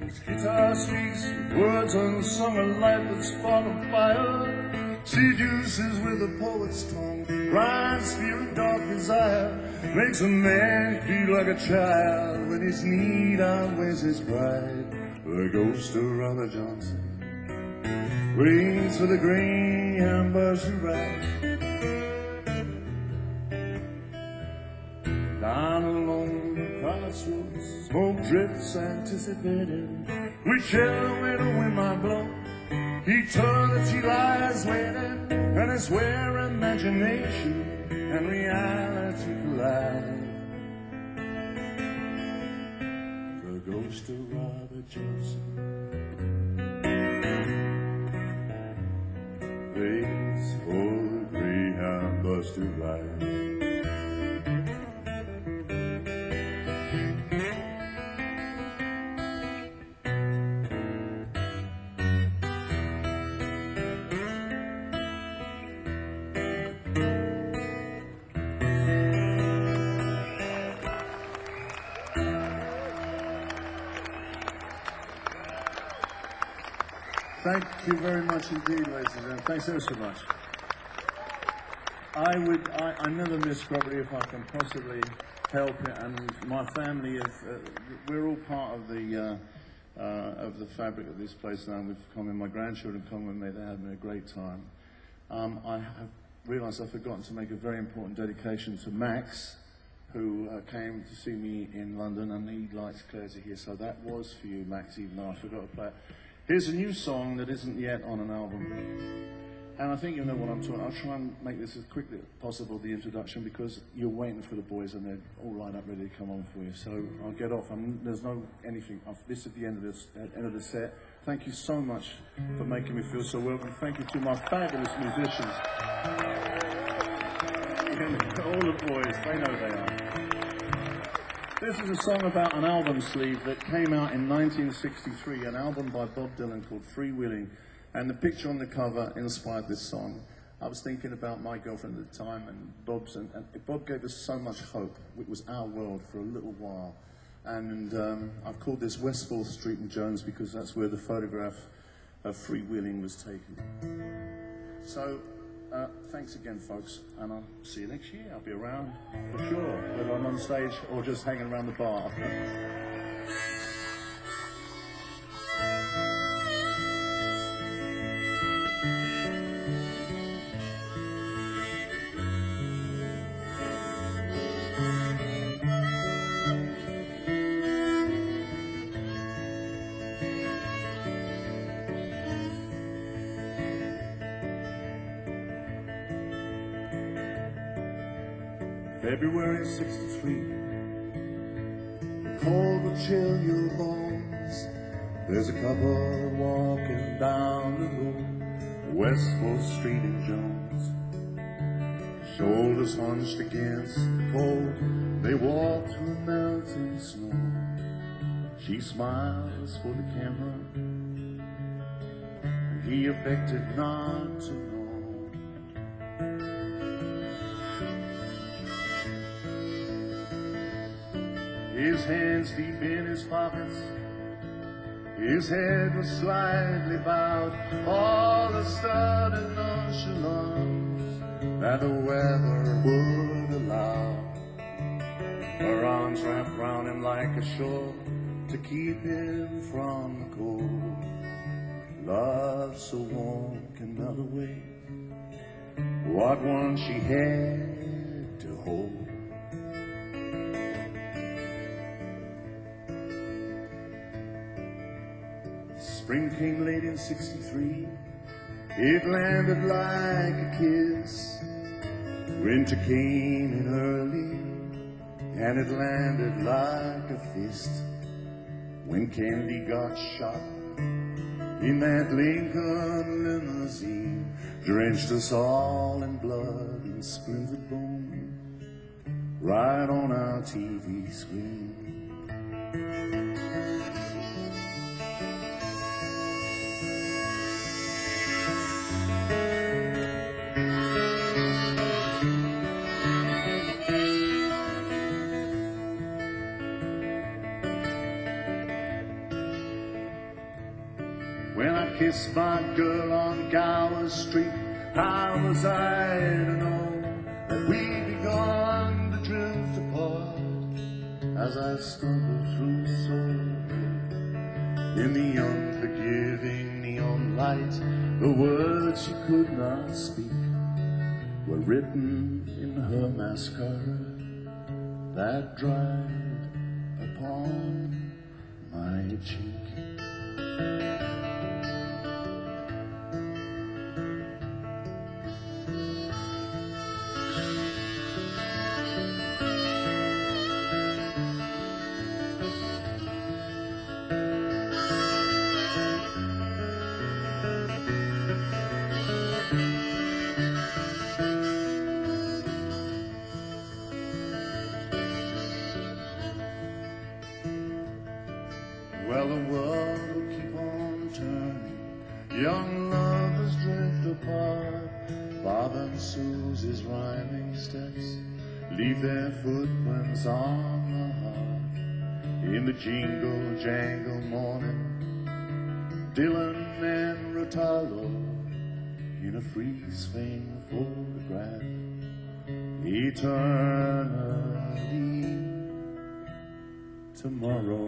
His guitar speaks words unsung, a light that's spark of fire. Seduces with a poet's tongue, rides fear and dark desire. Makes a man feel like a child when his need outweighs his pride. The ghost of Robert Johnson waits for the greyhound bus to ride. Down along the crossroads, smoke drifts anticipating whichever way the wind might blow. He turns, he lies waiting, and it's where imagination and reality collide. The ghost of Robert Johnson waits for the greyhound bus to ride. Thank you very much indeed, ladies and gentlemen. Thanks ever so much. I never miss property if I can possibly help it, and my family, we're all part of the fabric of this place now. We've come in, my grandchildren come with me, they're having a great time. I have realised I've forgotten to make a very important dedication to Max, who came to see me in London, and he likes Claire to hear, so that was for you, Max, even though I forgot to play it. Here's a new song that isn't yet on an album, and I think you know what I'm talking. I'll try and make this as quickly as possible, the introduction, because you're waiting for the boys and they're all lined up ready to come on for you. So I'll get off. There's no anything. This is the end of the set. Thank you so much for making me feel so welcome. Thank you to my fabulous musicians. All the boys, they know they are. This is a song about an album sleeve that came out in 1963, an album by Bob Dylan called Freewheeling, and the picture on the cover inspired this song. I was thinking about my girlfriend at the time, and Bob's, and Bob gave us so much hope. It was our world for a little while, and I've called this West 4th Street in Jones because that's where the photograph of Freewheeling was taken. So, thanks again, folks, and I'll see you next year. I'll be around for sure, whether I'm on stage or just hanging around the bar. February '63, the cold will chill your bones. There's a couple walking down the road, West 4th Street in Jones. Shoulders hunched against the cold, they walk through melting snow. She smiles for the camera, and he affected not to know. His hands deep in his pockets, his head was slightly bowed, all the sudden nonchalance that the weather would allow. Her arms wrapped round him like a shawl to keep him from the cold. Love so warm can melt away what once she had to hold. Spring came late in '63, it landed like a kiss. Winter came in early, and it landed like a fist. When Kennedy got shot in that Lincoln limousine, drenched us all in blood and splintered bone, right on our TV screen. When I kissed my girl on Gower Street, how was I to know that we'd begun to drift apart? As I stumbled through Soho, in the unforgiving neon light, the words she could not speak were written in her mascara that dried upon my cheek. Well, the world will keep on turning, young lovers drift apart. Bob and Susie's rhyming steps leave their footprints on the heart. In the jingle jangle morning, Dylan and Rotalo in a freeze-frame photograph, eternally tomorrow.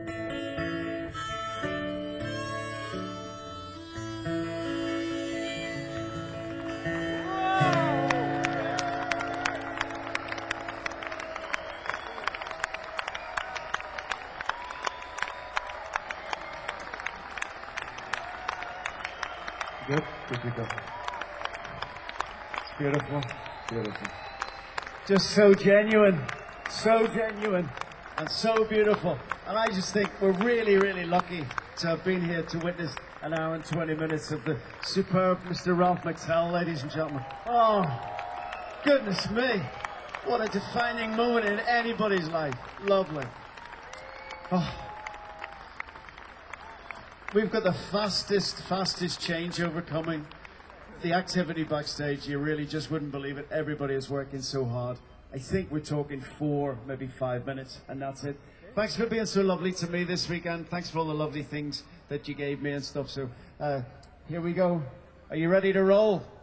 Good, good, good. It's beautiful, beautiful. Just so genuine, and so beautiful. And I just think we're really, really lucky to have been here to witness an hour and 20 minutes of the superb Mr. Ralph McTell, ladies and gentlemen. Oh, goodness me. What a defining moment in anybody's life. Lovely. Oh. We've got the fastest changeover coming. The activity backstage, you really just wouldn't believe it. Everybody is working so hard. I think we're talking 4, maybe 5 minutes, and that's it. Thanks for being so lovely to me this weekend. Thanks for all the lovely things that you gave me and stuff. So here we go. Are you ready to roll?